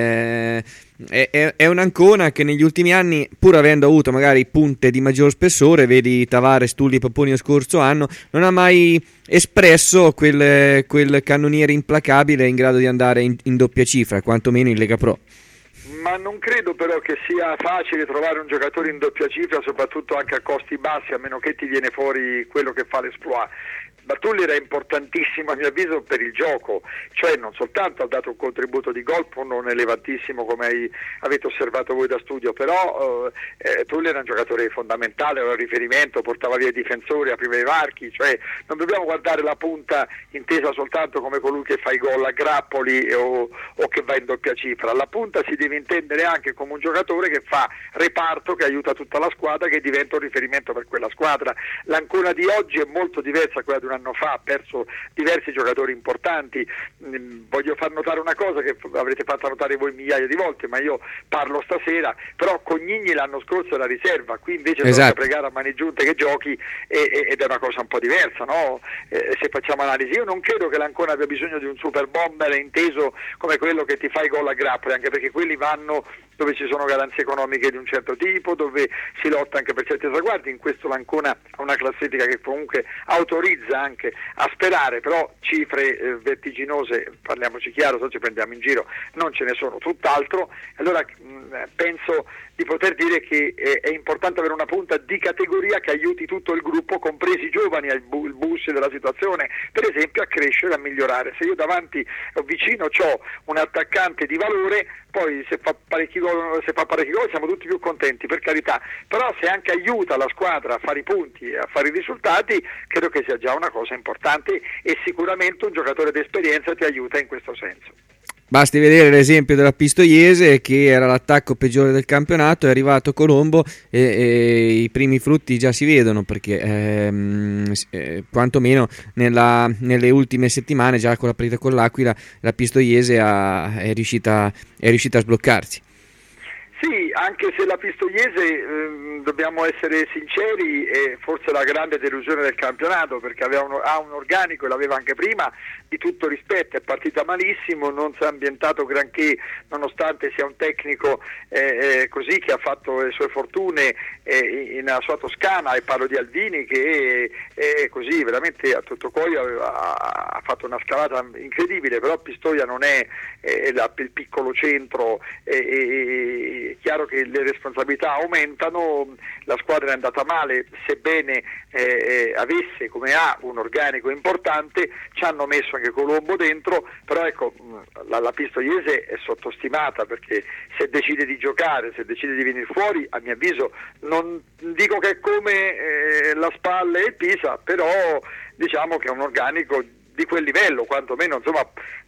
È un'Ancona che negli ultimi anni, pur avendo avuto magari punte di maggior spessore, vedi Tavares, Tulli, Paponi lo scorso anno, non ha mai espresso quel cannoniere implacabile in grado di andare in doppia cifra, quantomeno in Lega Pro. Ma non credo però che sia facile trovare un giocatore in doppia cifra, soprattutto anche a costi bassi, a meno che ti viene fuori quello che fa l'esploit. Tulli era importantissimo a mio avviso per il gioco, cioè non soltanto ha dato un contributo di gol non elevatissimo come avete osservato voi da studio, però Tulli era un giocatore fondamentale, era un riferimento, portava via i difensori, apriva i varchi, cioè non dobbiamo guardare la punta intesa soltanto come colui che fa i gol a grappoli o che va in doppia cifra. La punta si deve intendere anche come un giocatore che fa reparto, che aiuta tutta la squadra, che diventa un riferimento per quella squadra. L'Ancona di oggi è molto diversa da quella di un anno fa ha perso diversi giocatori importanti. Voglio far notare una cosa che avrete fatto notare voi migliaia di volte, ma io parlo stasera, però Cognigni l'anno scorso era riserva, qui invece bisogna pregare a mani giunte che giochi ed è una cosa un po' diversa, no? Se facciamo analisi, io non credo che l'Ancona abbia bisogno di un super bomber inteso come quello che ti fa i gol a grappoli, anche perché quelli vanno dove ci sono garanzie economiche di un certo tipo, dove si lotta anche per certi traguardi. In questo l'Ancona ha una classifica che comunque autorizza anche a sperare, però cifre vertiginose, parliamoci chiaro, se ci prendiamo in giro, non ce ne sono, tutt'altro. Allora penso di poter dire che è importante avere una punta di categoria che aiuti tutto il gruppo, compresi i giovani, il bus della situazione, per esempio, a crescere, a migliorare. Se io davanti vicino ho un attaccante di valore, poi se fa parecchi gol siamo tutti più contenti, per carità, però se anche aiuta la squadra a fare i punti e a fare i risultati, credo che sia già una cosa importante, e sicuramente un giocatore d'esperienza ti aiuta in questo senso. Basti vedere l'esempio della Pistoiese, che era l'attacco peggiore del campionato, è arrivato Colombo e i primi frutti già si vedono, perché quantomeno nelle ultime settimane, già con la partita con l'Aquila, la Pistoiese è riuscita a sbloccarsi. Sì, anche se la Pistoiese, dobbiamo essere sinceri, è forse la grande delusione del campionato, perché ha un organico, e l'aveva anche prima, di tutto rispetto. È partita malissimo, non si è ambientato granché, nonostante sia un tecnico così, che ha fatto le sue fortune nella sua Toscana, e parlo di Aldini, che è così veramente a tutto cuoio ha fatto una scalata incredibile, però Pistoia non è il piccolo centro, è chiaro che le responsabilità aumentano. La squadra è andata male, sebbene avesse, come ha, un organico importante. Ci hanno messo anche Colombo dentro, però ecco, la Pistoiese è sottostimata, perché se decide di giocare, se decide di venire fuori, a mio avviso, non dico che è come la Spal e il Pisa, però diciamo che è un organico di quel livello, quantomeno, insomma,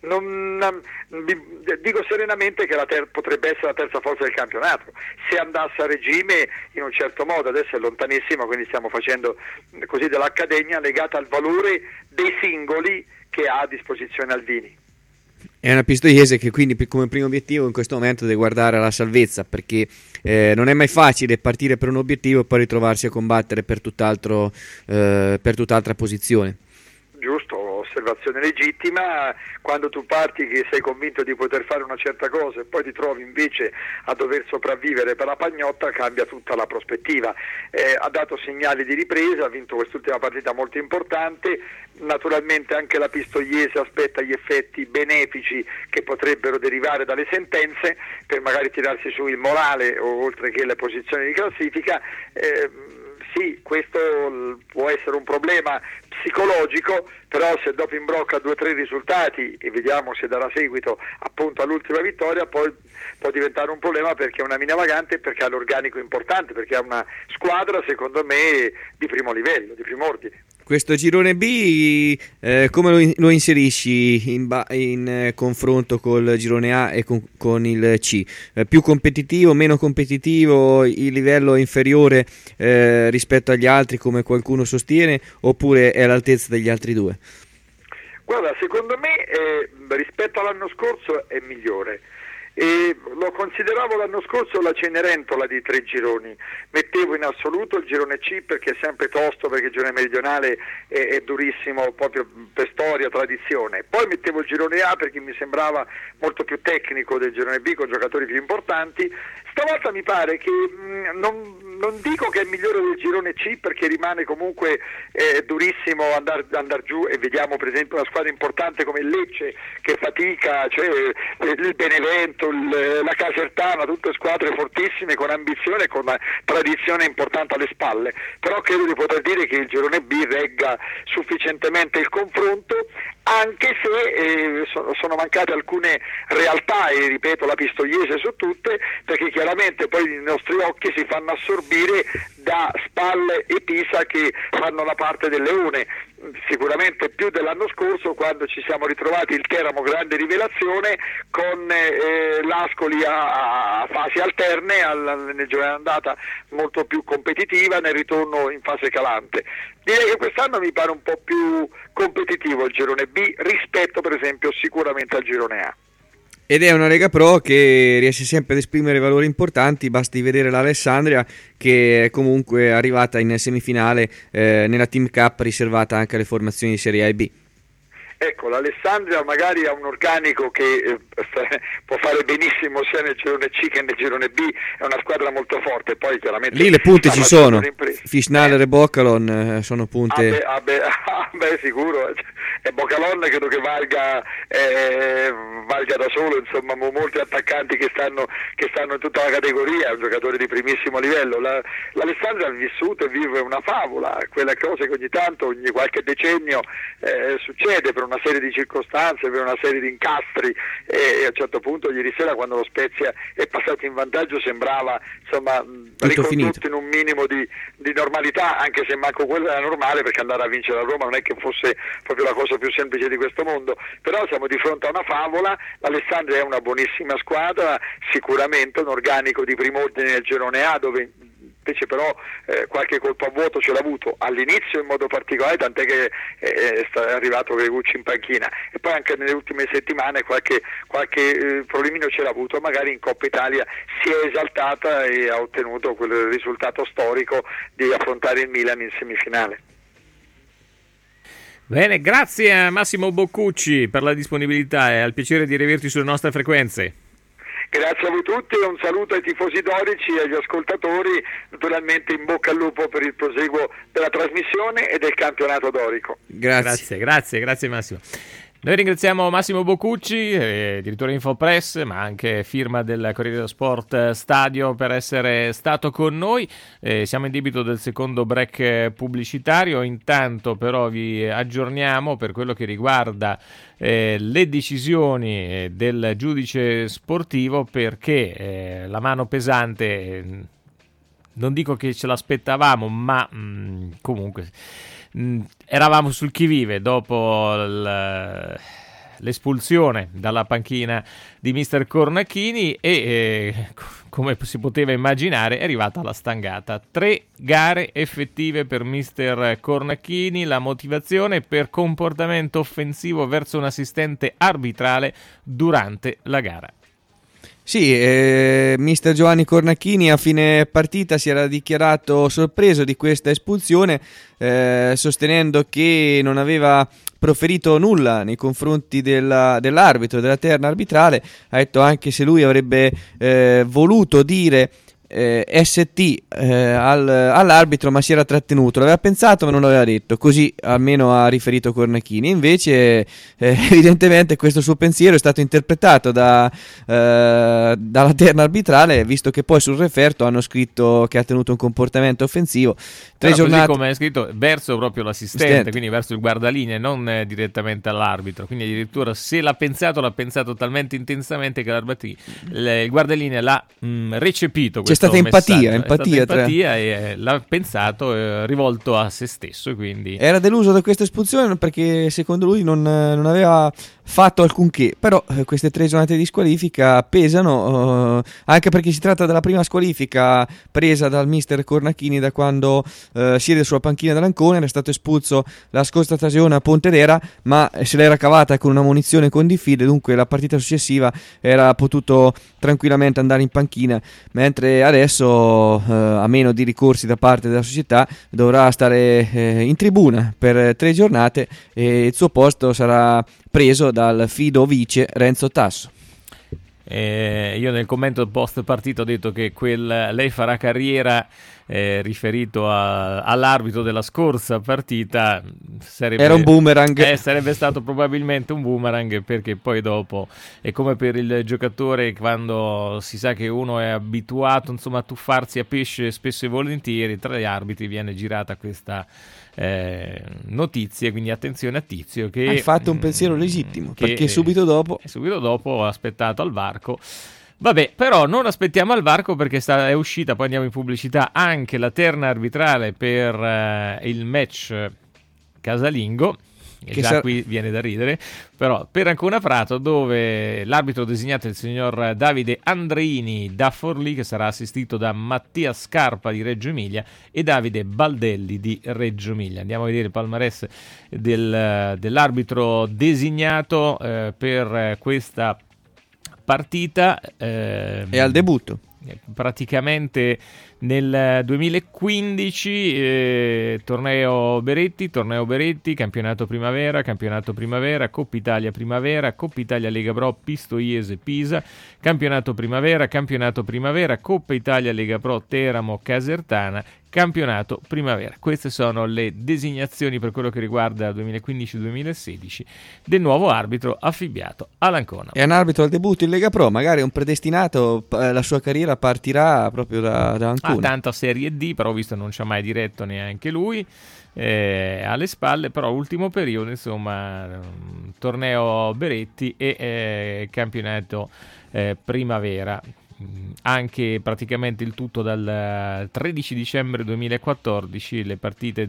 dico serenamente che potrebbe essere la terza forza del campionato, se andasse a regime in un certo modo. Adesso è lontanissimo, quindi stiamo facendo così dell'accademia legata al valore dei singoli che ha a disposizione Aldini. È una Pistoiese che quindi come primo obiettivo in questo momento deve guardare alla salvezza, perché non è mai facile partire per un obiettivo e poi ritrovarsi a combattere per tutt'altra posizione. Giusto, osservazione legittima. Quando tu parti che sei convinto di poter fare una certa cosa e poi ti trovi invece a dover sopravvivere per la pagnotta, cambia tutta la prospettiva. Ha dato segnali di ripresa, ha vinto quest'ultima partita molto importante. Naturalmente anche la Pistoiese aspetta gli effetti benefici che potrebbero derivare dalle sentenze, per magari tirarsi su il morale, oltre che le posizioni di classifica. Sì, questo può essere un problema psicologico, però se dopo imbrocca 2 o 3 risultati e vediamo se darà seguito appunto all'ultima vittoria, poi può diventare un problema, perché è una mina vagante, perché ha l'organico importante, perché ha una squadra secondo me di primo livello, di primo ordine. Questo girone B come lo inserisci in confronto col girone A e con il C? Più competitivo, meno competitivo, il livello inferiore rispetto agli altri, come qualcuno sostiene, oppure è all'altezza degli altri due? Guarda, secondo me rispetto all'anno scorso è migliore. E lo consideravo l'anno scorso la Cenerentola di 3 gironi. Mettevo in assoluto il girone C, perché è sempre tosto, perché il girone meridionale è durissimo proprio per storia, tradizione. Poi mettevo il girone A perché mi sembrava molto più tecnico del girone B, con giocatori più importanti. Stavolta mi pare che non dico che è migliore del girone C, perché rimane comunque durissimo andare giù, e vediamo per esempio una squadra importante come il Lecce che fatica, cioè il Benevento, la Casertana, tutte squadre fortissime, con ambizione e con una tradizione importante alle spalle. Però credo di poter dire che il girone B regga sufficientemente il confronto, anche se sono mancate alcune realtà, e ripeto la Pistoiese su tutte, perché chiaramente poi i nostri occhi si fanno assorbire da Spal e Pisa, che fanno la parte del leone, sicuramente più dell'anno scorso, quando ci siamo ritrovati il Teramo grande rivelazione, con l'Ascoli a fasi alterne, nel girone andata molto più competitiva, nel ritorno in fase calante. Direi che quest'anno mi pare un po' più competitivo il girone B rispetto per esempio sicuramente al girone A. Ed è una Lega Pro che riesce sempre ad esprimere valori importanti, basti vedere l'Alessandria che è comunque arrivata in semifinale nella Team Cup riservata anche alle formazioni di Serie A e B. Ecco, l'Alessandria magari ha un organico che può fare benissimo sia nel girone C che nel girone B, è una squadra molto forte, poi chiaramente lì le punte ci sono, Fisnaller e Boccalon sono punte. Beh, sicuro, e Boccalon credo che valga da solo, insomma, molti attaccanti che stanno in tutta la categoria, è un giocatore di primissimo livello. L'Alessandria ha vissuto e vive una favola, quella cosa che ogni tanto, ogni qualche decennio succede per una serie di circostanze, per una serie di incastri, e a un certo punto ieri sera quando lo Spezia è passato in vantaggio sembrava insomma ricondotto in un minimo di normalità, anche se manco quella era normale, perché andare a vincere a Roma non è che fosse proprio la cosa più semplice di questo mondo, però siamo di fronte a una favola. L'Alessandria è una buonissima squadra, sicuramente un organico di primo ordine nel girone A, dove invece però qualche colpo a vuoto ce l'ha avuto all'inizio in modo particolare, tant'è che è arrivato Gregucci in panchina, e poi anche nelle ultime settimane qualche problemino ce l'ha avuto. Magari in Coppa Italia si è esaltata e ha ottenuto quel risultato storico di affrontare il Milan in semifinale. Bene, grazie a Massimo Boccucci per la disponibilità e al piacere di riaverti sulle nostre frequenze. Grazie a voi tutti e un saluto ai tifosi dorici e agli ascoltatori, naturalmente in bocca al lupo per il proseguo della trasmissione e del campionato dorico. Grazie Massimo. Noi ringraziamo Massimo Boccucci, direttore Infopress, ma anche firma del Corriere dello Sport Stadio, per essere stato con noi. Siamo in debito del secondo break pubblicitario, intanto però vi aggiorniamo per quello che riguarda le decisioni del giudice sportivo, perché la mano pesante, non dico che ce l'aspettavamo, ma comunque eravamo sul chi vive dopo l'espulsione dalla panchina di mister Cornacchini e come si poteva immaginare è arrivata la stangata. 3 gare effettive per mister Cornacchini, la motivazione per comportamento offensivo verso un assistente arbitrale durante la gara. Sì, mister Giovanni Cornacchini a fine partita si era dichiarato sorpreso di questa espulsione, sostenendo che non aveva proferito nulla nei confronti dell'arbitro, della terna arbitrale. Ha detto anche se lui avrebbe voluto dire ST all'arbitro, ma si era trattenuto, l'aveva pensato ma non l'aveva detto, così almeno ha riferito Cornacchini. Invece evidentemente questo suo pensiero è stato interpretato dalla terna arbitrale, visto che poi sul referto hanno scritto che ha tenuto un comportamento offensivo. 3 giornate, così come è scritto, verso proprio l'assistente, quindi verso il guardalinee, non direttamente all'arbitro. Quindi addirittura se l'ha pensato talmente intensamente che il guardalinee l'ha recepito. C'è stata empatia e l'ha pensato rivolto a se stesso, quindi era deluso da questa espulsione perché secondo lui non aveva fatto alcunché. Però queste 3 giornate di squalifica pesano, anche perché si tratta della prima squalifica presa dal mister Cornacchini da quando siede sulla panchina dell'Ancona. Era stato espulso la scorsa stagione a Pontedera, ma se l'era cavata con una munizione con diffide, dunque la partita successiva era potuto tranquillamente andare in panchina, mentre adesso a meno di ricorsi da parte della società dovrà stare in tribuna per 3 giornate e il suo posto sarà preso dal fido vice Renzo Tasso. Io nel commento post partita ho detto che lei farà carriera riferito all'arbitro della scorsa partita, era un boomerang, sarebbe stato probabilmente un boomerang, perché poi dopo è come per il giocatore quando si sa che uno è abituato insomma a tuffarsi a pesce spesso e volentieri, tra gli arbitri viene girata questa notizie, quindi attenzione a Tizio che hai fatto un pensiero legittimo, perché subito dopo ho aspettato al varco. Vabbè, però non aspettiamo al varco, perché è uscita, poi andiamo in pubblicità, anche la terna arbitrale per il match casalingo, e già qui viene da ridere, però per Ancona Prato, dove l'arbitro designato è il signor Davide Andreini da Forlì, che sarà assistito da Mattia Scarpa di Reggio Emilia e Davide Baldelli di Reggio Emilia. Andiamo a vedere il palmarès dell'arbitro designato per questa partita. È al debutto. Praticamente nel 2015 torneo Beretti, campionato primavera, Coppa Italia primavera, Coppa Italia Lega Pro Pistoiese Pisa, campionato primavera, Coppa Italia Lega Pro Teramo Casertana, campionato primavera. Queste sono le designazioni per quello che riguarda 2015-2016 del nuovo arbitro affibbiato all'Ancona. È un arbitro al debutto in Lega Pro, magari è un predestinato, la sua carriera partirà proprio da Ancona. Tanto a Serie D, però visto non ci ha mai diretto neanche lui alle spalle, però ultimo periodo, insomma, torneo Beretti e campionato primavera. Anche praticamente il tutto dal 13 dicembre 2014, le partite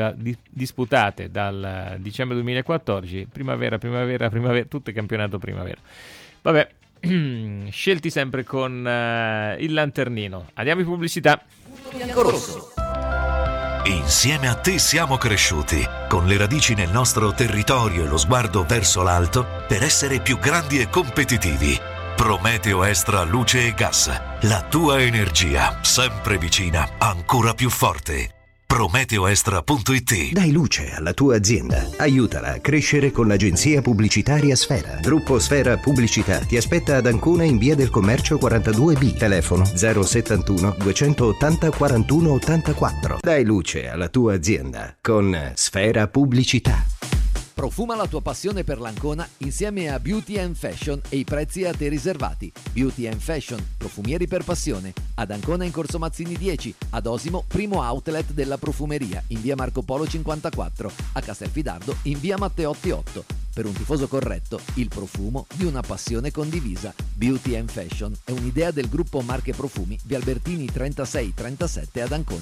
disputate dal dicembre 2014, primavera, tutte campionato primavera. Vabbè, scelti sempre con il lanternino. Andiamo in pubblicità. Biancorosso. Insieme a te siamo cresciuti, con le radici nel nostro territorio e lo sguardo verso l'alto, per essere più grandi e competitivi. Prometeo Extra Luce e Gas, la tua energia, sempre vicina, ancora più forte. PrometeoExtra.it. Dai luce alla tua azienda. Aiutala a crescere con l'agenzia pubblicitaria Sfera. Gruppo Sfera Pubblicità ti aspetta ad Ancona in via del Commercio 42B. Telefono 071 280 41 84. Dai luce alla tua azienda con Sfera Pubblicità. Profuma la tua passione per l'Ancona insieme a Beauty & Fashion e i prezzi a te riservati. Beauty & Fashion, profumieri per passione. Ad Ancona in Corso Mazzini 10, ad Osimo, primo outlet della profumeria, in via Marco Polo 54, a Castelfidardo in via Matteotti 8. Per un tifoso corretto, il profumo di una passione condivisa. Beauty & Fashion è un'idea del gruppo Marche Profumi, via Albertini 3637 ad Ancona.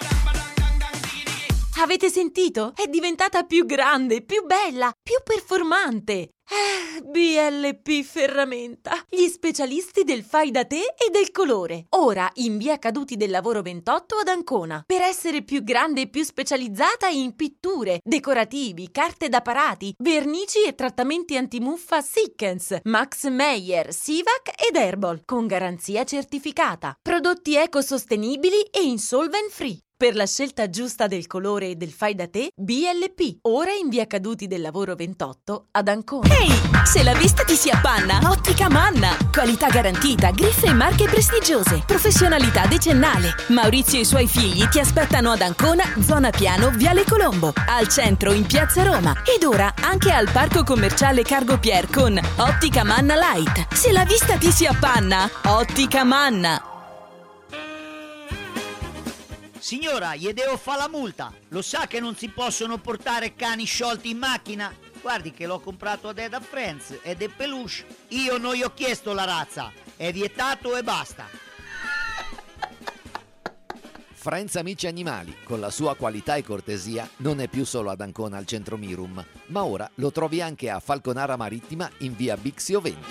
Avete sentito? È diventata più grande, più bella, più performante. BLP Ferramenta, gli specialisti del fai da te e del colore. Ora in via Caduti del Lavoro 28 ad Ancona. Per essere più grande e più specializzata in pitture, decorativi, carte da parati, vernici e trattamenti antimuffa Sikkens, Max Meyer, Sivac ed Herbal, con garanzia certificata. Prodotti ecosostenibili e insolvent free. Per la scelta giusta del colore e del fai da te, BLP, ora in via Caduti del Lavoro 28 ad Ancona. Ehi, se la vista ti si appanna, Ottica Manna. Qualità garantita, griffe e marche prestigiose, professionalità decennale. Maurizio e i suoi figli ti aspettano ad Ancona, zona Piano, Viale Colombo, al centro in Piazza Roma ed ora anche al Parco Commerciale Cargo Pier con Ottica Manna Light. Se la vista ti si appanna, Ottica Manna. Signora, gli devo fare la multa. Lo sa che non si possono portare cani sciolti in macchina? Guardi che l'ho comprato ad Eda Friends ed è peluche. Io non gli ho chiesto la razza. È vietato e basta. Friends Amici Animali, con la sua qualità e cortesia, non è più solo ad Ancona al centro Mirum, ma ora lo trovi anche a Falconara Marittima in via Bixio 20.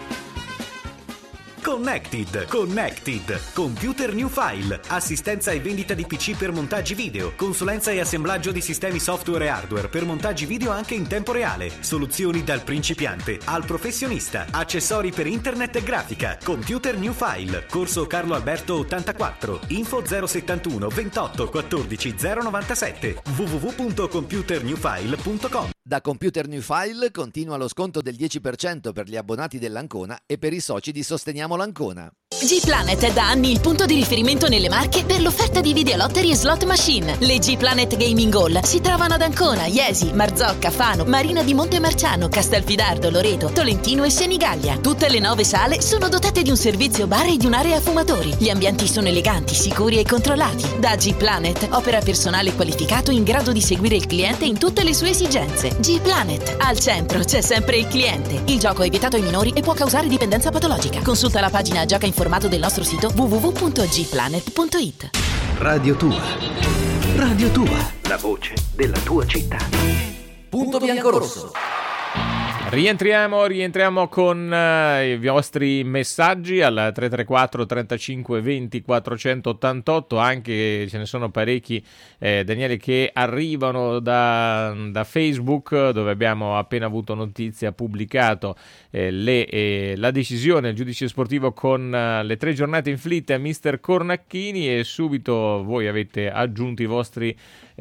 Connected, Computer New File, assistenza e vendita di PC per montaggi video, consulenza e assemblaggio di sistemi software e hardware per montaggi video anche in tempo reale, soluzioni dal principiante al professionista, accessori per internet e grafica. Computer New File, corso Carlo Alberto 84, info 071 28 14 097, www.computernewfile.com. Da Computer New File continua lo sconto del 10% per gli abbonati dell'Ancona e per i soci di Sosteniamo l'Ancona. G-Planet è da anni il punto di riferimento nelle Marche per l'offerta di videolottery e slot machine. Le G-Planet Gaming Hall si trovano ad Ancona, Iesi, Marzocca, Fano, Marina di Montemarciano, Castelfidardo, Loreto, Tolentino e Senigallia. Tutte le 9 sale sono dotate di un servizio bar e di un'area fumatori. Gli ambienti sono eleganti, sicuri e controllati. Da G-Planet opera personale qualificato in grado di seguire il cliente in tutte le sue esigenze. G-Planet, al centro c'è sempre il cliente. Il gioco è vietato ai minori e può causare dipendenza patologica. Consulta la pagina Gioca in formato del nostro sito www.gplanet.it. Radio Tua, la voce della tua città. Punto Biancorosso. Rientriamo con i vostri messaggi al 334 35 20 488, anche ce ne sono parecchi, Daniele, che arrivano da Facebook, dove abbiamo appena avuto notizia, pubblicato la decisione del giudice sportivo con le 3 giornate inflitte a mister Cornacchini, e subito voi avete aggiunto i vostri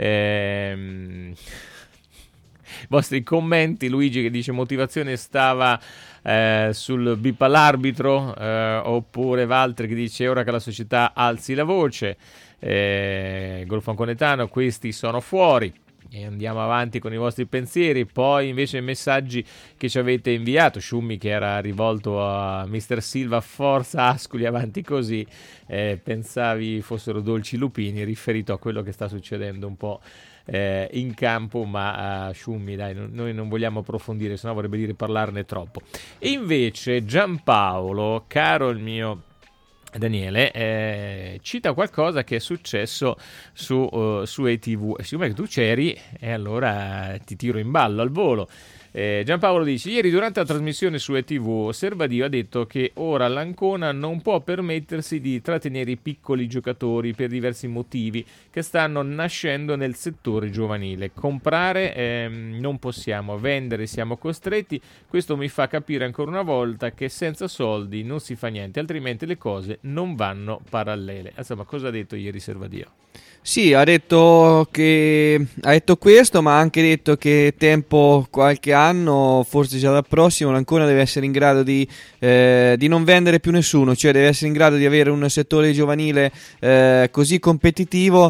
commenti. Luigi che dice: motivazione stava sul bip all'arbitro, oppure Walter che dice: ora che la società alzi la voce, Golfo Anconetano, questi sono fuori. E andiamo avanti con i vostri pensieri. Poi invece messaggi che ci avete inviato. Sciummi, che era rivolto a mister Silva: forza Ascoli, avanti così, pensavi fossero dolci lupini, riferito a quello che sta succedendo un po' in campo, ma Sciummi, dai, noi non vogliamo approfondire, sennò vorrebbe dire parlarne troppo. E invece Giampaolo, caro il mio Daniele, cita qualcosa che è successo su ETV, e siccome tu c'eri, allora ti tiro in ballo al volo. Giampaolo dice: ieri durante la trasmissione su ETV Servadio ha detto che ora l'Ancona non può permettersi di trattenere i piccoli giocatori per diversi motivi che stanno nascendo nel settore giovanile. Comprare non possiamo, vendere siamo costretti. Questo mi fa capire ancora una volta che senza soldi non si fa niente, altrimenti le cose non vanno parallele. Insomma, cosa ha detto ieri Servadio? Sì, ha detto questo, ma ha anche detto che tempo qualche anno, forse già dal prossimo, l'Ancona deve essere in grado di non vendere più nessuno, cioè deve essere in grado di avere un settore giovanile così competitivo,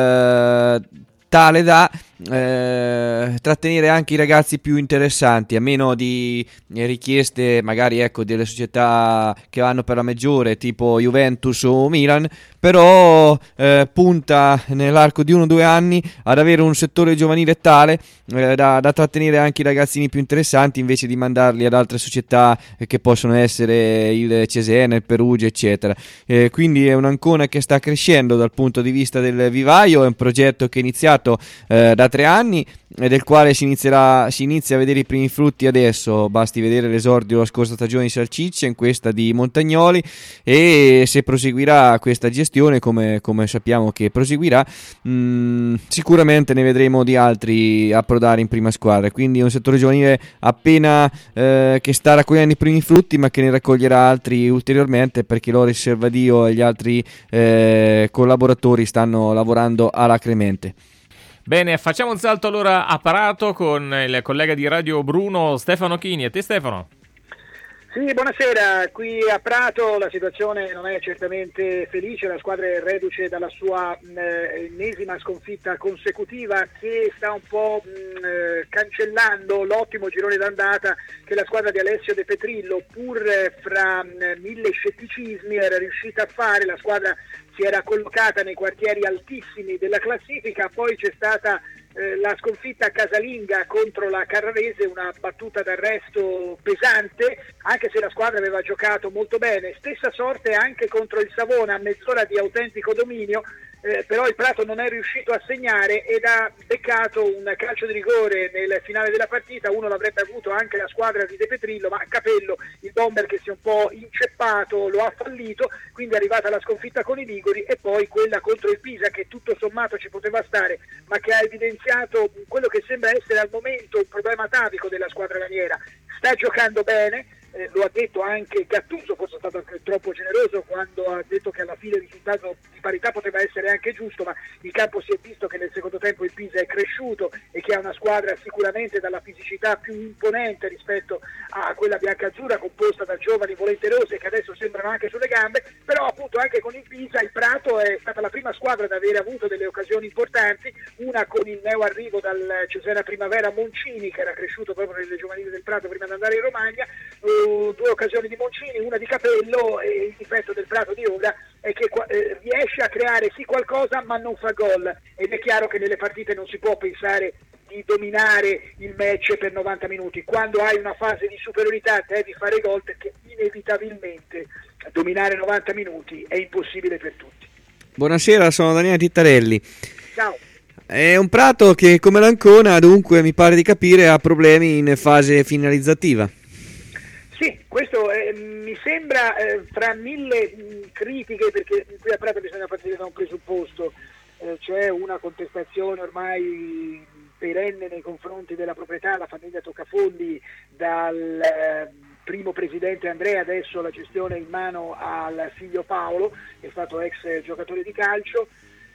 tale da trattenere anche i ragazzi più interessanti, a meno di richieste magari, ecco, delle società che vanno per la maggiore, tipo Juventus o Milan, però punta nell'arco di 1 o 2 anni ad avere un settore giovanile tale da trattenere anche i ragazzini più interessanti, invece di mandarli ad altre società che possono essere il Cesena, il Perugia, eccetera. Quindi è un'Ancona che sta crescendo dal punto di vista del vivaio, è un progetto che è iniziato da 3 anni e del quale si inizia a vedere i primi frutti adesso. Basti vedere l'esordio la scorsa stagione di Salciccia, in questa di Montagnoli, e se proseguirà questa gestione come sappiamo che proseguirà, sicuramente ne vedremo di altri approdare in prima squadra. Quindi è un settore giovanile appena che sta raccogliendo i primi frutti, ma che ne raccoglierà altri ulteriormente, perché Loris Servadio e gli altri collaboratori stanno lavorando alacremente. Bene, facciamo un salto allora a Parato con il collega di Radio Bruno, Stefano Chini. A te, Stefano. Sì, buonasera. Qui a Prato la situazione non è certamente felice, la squadra è reduce dalla sua ennesima sconfitta consecutiva, che sta un po' cancellando l'ottimo girone d'andata che la squadra di Alessio De Petrillo, pur fra 1000 scetticismi, era riuscita a fare. La squadra si era collocata nei quartieri altissimi della classifica, poi c'è stata la sconfitta casalinga contro la Carrarese, una battuta d'arresto pesante, anche se la squadra aveva giocato molto bene. Stessa sorte anche contro il Savona, a mezz'ora di autentico dominio, però il Prato non è riuscito a segnare ed ha beccato un calcio di rigore nel finale della partita. Uno l'avrebbe avuto anche la squadra di De Petrillo, ma Capello, il bomber che si è un po' inceppato, lo ha fallito, quindi è arrivata la sconfitta con i liguri, e poi quella contro il Pisa, che tutto sommato ci poteva stare, ma che ha evidenziato quello che sembra essere al momento un problema atavico della squadra laniera. Sta giocando bene, lo ha detto anche Gattuso, forse è stato anche troppo generoso quando ha detto che alla fine il risultato di parità poteva essere anche giusto, ma in campo si è visto che nel secondo tempo il Pisa è cresciuto e che ha una squadra sicuramente dalla fisicità più imponente rispetto a quella biancazzurra, composta da giovani volenterosi che adesso sembrano anche sulle gambe. Però appunto anche con il Pisa il Prato è stata la prima squadra ad avere avuto delle occasioni importanti, una con il neo arrivo dal Cesena Primavera Moncini, che era cresciuto proprio nelle giovanili del Prato prima di andare in Romagna, 2 occasioni di Moncini, una di Capello, e il difetto del Prato di ora è che riesce a creare sì qualcosa ma non fa gol, ed è chiaro che nelle partite non si può pensare di dominare il match per 90 minuti. Quando hai una fase di superiorità devi fare gol, perché inevitabilmente dominare 90 minuti è impossibile per tutti. Buonasera, sono Daniele Tittarelli. Ciao. È un Prato che, come l'Ancona, dunque mi pare di capire, ha problemi in fase finalizzativa. Sì, questo mi sembra fra mille critiche, perché qui a Prato bisogna partire da un presupposto, c'è una contestazione ormai perenne nei confronti della proprietà, la famiglia Toccafondi, dal primo presidente Andrea, adesso la gestione in mano al figlio Paolo, che è stato ex giocatore di calcio,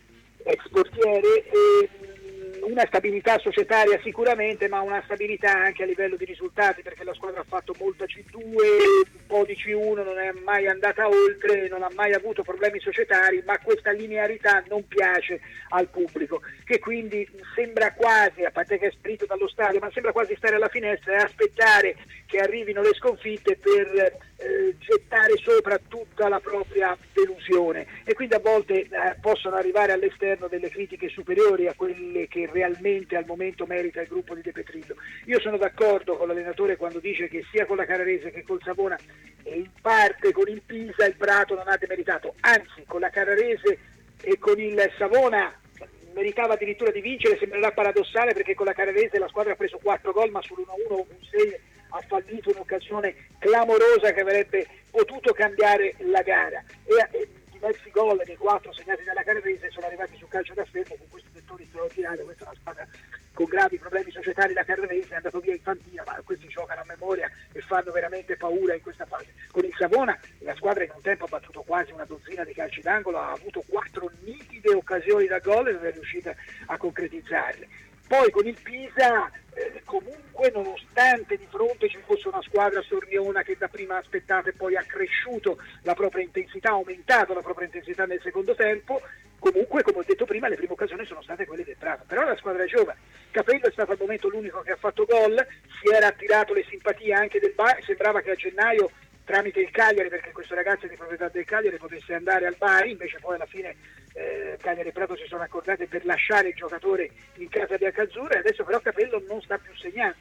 ex portiere, e una stabilità societaria sicuramente, ma una stabilità anche a livello di risultati, perché la squadra ha fatto molta C2, un po' di C1, non è mai andata oltre, non ha mai avuto problemi societari, ma questa linearità non piace al pubblico, che quindi sembra quasi, a parte che è spinto dallo stadio, ma sembra quasi stare alla finestra e aspettare che arrivino le sconfitte per gettare sopra tutta la propria delusione, e quindi a volte possono arrivare all'esterno delle critiche superiori a quelle che realmente al momento merita il gruppo di De Petrillo. Io sono d'accordo con l'allenatore quando dice che sia con la Carrarese che col Savona e in parte con il Pisa il Prato non ha demeritato, anzi con la Carrarese e con il Savona meritava addirittura di vincere. Sembrerà paradossale perché con la Carrarese la squadra ha preso 4 gol, ma sull'1-1 un 6 ha fallito un'occasione clamorosa che avrebbe potuto cambiare la gara, e diversi gol dei 4 segnati dalla Carrarese sono arrivati sul calcio da fermo con questi settori straordinari. Questa è una squadra con gravi problemi societari, la Carrarese è andato via in fantina, ma questi giocano a memoria e fanno veramente paura in questa fase. Con il Savona la squadra in un tempo ha battuto quasi una dozzina di calci d'angolo, ha avuto 4 nitide occasioni da gol e non è riuscita a concretizzarle. Poi con il Pisa comunque, nonostante di fronte ci fosse una squadra sorniona che da prima aspettata e poi ha cresciuto la propria intensità, ha aumentato la propria intensità nel secondo tempo, comunque come ho detto prima le prime occasioni sono state quelle del Prato. Però la squadra è giovane, Capello è stato al momento l'unico che ha fatto gol, si era attirato le simpatie anche del Bari, sembrava che a gennaio tramite il Cagliari, perché questo ragazzo è di proprietà del Cagliari, potesse andare al Bari, invece poi alla fine Cagliari e Prato si sono accordati per lasciare il giocatore in casa biancazzurra, e adesso però Capello non sta più segnando.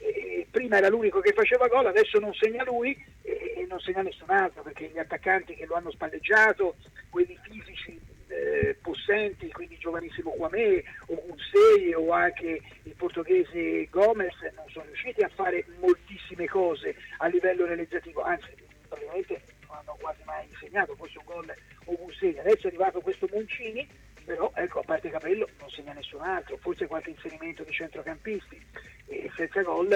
Prima era l'unico che faceva gol, adesso non segna lui e non segna nessun altro, perché gli attaccanti che lo hanno spalleggiato, quelli fisici possenti, quindi giovanissimo Kwame o Unsei o anche il portoghese Gomez, non sono riusciti a fare moltissime cose a livello realizzativo, anzi praticamente non hanno quasi mai insegnato, forse un gol o Unsei. Adesso è arrivato questo Moncini, però ecco, a parte Capello non segna nessun altro, forse qualche inserimento di centrocampisti, e senza gol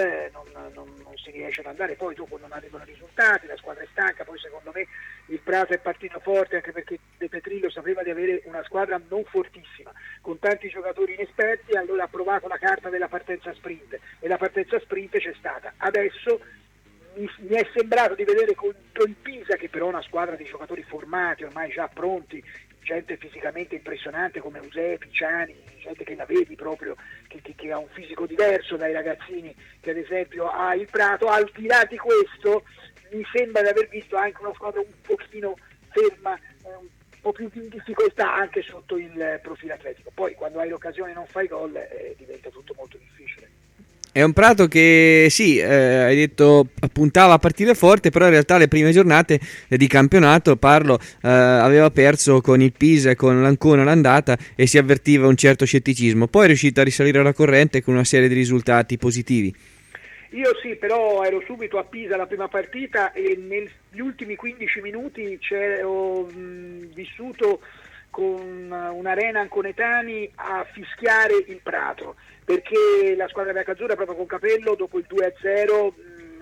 non si riesce ad andare. Poi dopo non arrivano i risultati, la squadra è stanca. Poi secondo me il Prato è partito forte anche perché De Petrillo sapeva di avere una squadra non fortissima, con tanti giocatori inesperti, allora ha provato la carta della partenza sprint, e la partenza sprint c'è stata. Adesso mi è sembrato di vedere contro il Pisa, che però è una squadra di giocatori formati, ormai già pronti, gente fisicamente impressionante come Eusebio, Ciani, gente che la vedi proprio, che ha un fisico diverso dai ragazzini che ad esempio ha il Prato. Al di là di questo mi sembra di aver visto anche una squadra un pochino ferma, un po' più in difficoltà anche sotto il profilo atletico. Poi quando hai l'occasione e non fai gol diventa tutto molto difficile. È un Prato che sì, hai detto puntava a partire forte, però in realtà le prime giornate di campionato aveva perso con il Pisa e con l'Ancona l'andata e si avvertiva un certo scetticismo. Poi è riuscito a risalire alla corrente con una serie di risultati positivi. Io sì, però ero subito a Pisa la prima partita e negli ultimi 15 minuti ho vissuto con un'arena anconetani a fischiare il Prato, perché la squadra biancazzurra proprio con Capello, dopo il 2-0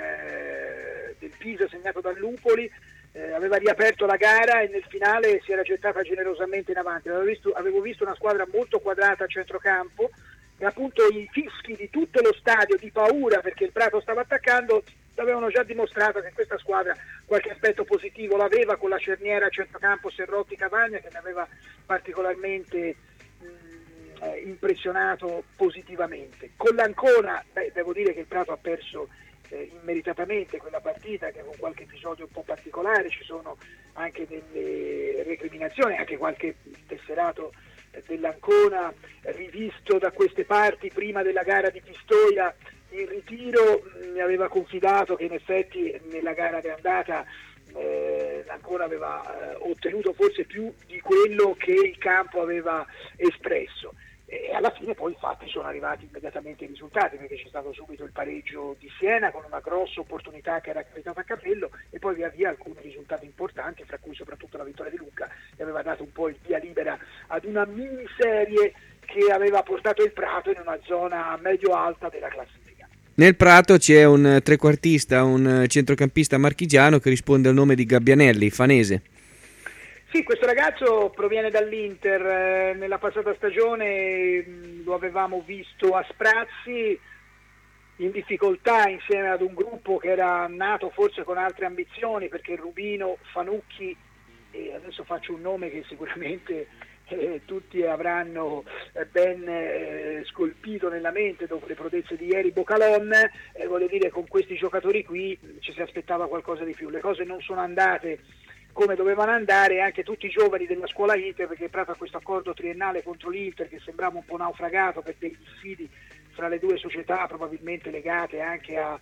del Pisa segnato dal Lupoli, aveva riaperto la gara e nel finale si era gettata generosamente in avanti. Avevo visto una squadra molto quadrata a centrocampo, e appunto i fischi di tutto lo stadio di paura perché il Prato stava attaccando avevano già dimostrato che questa squadra qualche aspetto positivo l'aveva, con la cerniera a centrocampo Serrotti Cavagna, che mi aveva particolarmente impressionato positivamente. Con l'Ancona devo dire che il Prato ha perso immeritatamente quella partita, che con qualche episodio un po' particolare, ci sono anche delle recriminazioni, anche qualche tesserato dell'Ancona rivisto da queste parti prima della gara di Pistoia in ritiro mi aveva confidato che in effetti nella gara di andata l'Ancona aveva ottenuto forse più di quello che il campo aveva espresso. e alla fine poi infatti sono arrivati immediatamente i risultati, perché c'è stato subito il pareggio di Siena con una grossa opportunità che era capitata a Capello, e poi via via alcuni risultati importanti, fra cui soprattutto la vittoria di Lucca, che aveva dato un po' il via libera ad una miniserie che aveva portato il Prato in una zona medio-alta della classifica. Nel Prato c'è un trequartista, un centrocampista marchigiano che risponde al nome di Gabbianelli, fanese. Sì, questo ragazzo proviene dall'Inter, nella passata stagione lo avevamo visto a sprazzi, in difficoltà insieme ad un gruppo che era nato forse con altre ambizioni, perché Rubino, Fanucchi, e adesso faccio un nome che sicuramente tutti avranno ben scolpito nella mente dopo le prodezze di ieri, Bocalon, voglio dire, con questi giocatori qui ci si aspettava qualcosa di più. Le cose non sono andate come dovevano andare, anche tutti i giovani della scuola Inter, perché Prato ha questo accordo triennale contro l'Inter che sembrava un po' naufragato per dei diffidi fra le due società, probabilmente legate anche a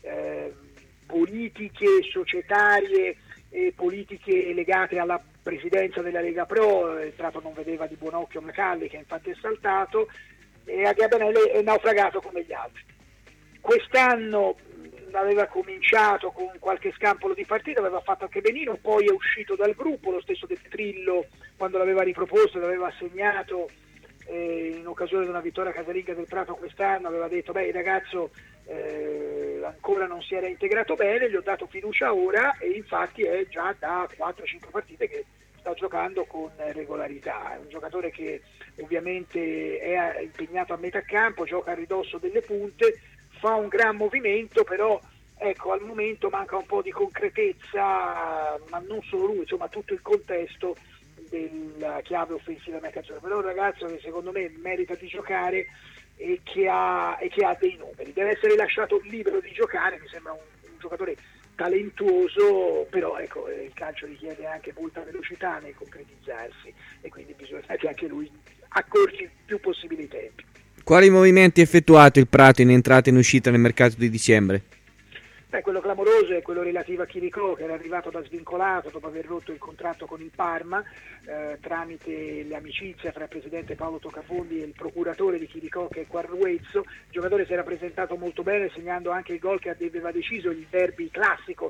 politiche societarie e politiche legate alla presidenza della Lega Pro. Il Prato non vedeva di buon occhio Macalli, che infatti è saltato, e a Gabbianelli è naufragato come gli altri. Quest'anno aveva cominciato con qualche scampolo di partita, aveva fatto anche benino, poi è uscito dal gruppo. Lo stesso De Trillo, quando l'aveva riproposto, l'aveva assegnato in occasione di una vittoria casalinga del Prato quest'anno, aveva detto il ragazzo ancora non si era integrato bene, gli ho dato fiducia ora, e infatti è già da 4-5 partite che sta giocando con regolarità. È un giocatore che ovviamente è impegnato a metà campo, gioca a ridosso delle punte, fa un gran movimento, però ecco, al momento manca un po' di concretezza, ma non solo lui, insomma tutto il contesto della chiave offensiva mercazione. Però è un ragazzo che secondo me merita di giocare e che ha dei numeri, deve essere lasciato libero di giocare. Mi sembra un giocatore talentuoso, però ecco, il calcio richiede anche molta velocità nel concretizzarsi, e quindi bisogna che anche lui accorci più possibili i tempi. Quali movimenti ha effettuato il Prato in entrata e in uscita nel mercato di dicembre? Quello clamoroso è quello relativo a Chiricò, che era arrivato da svincolato dopo aver rotto il contratto con il Parma, tramite l'amicizia tra il presidente Paolo Toccafondi e il procuratore di Chiricò, che è Quarruezzo. Il giocatore si era presentato molto bene, segnando anche il gol che aveva deciso il derby classico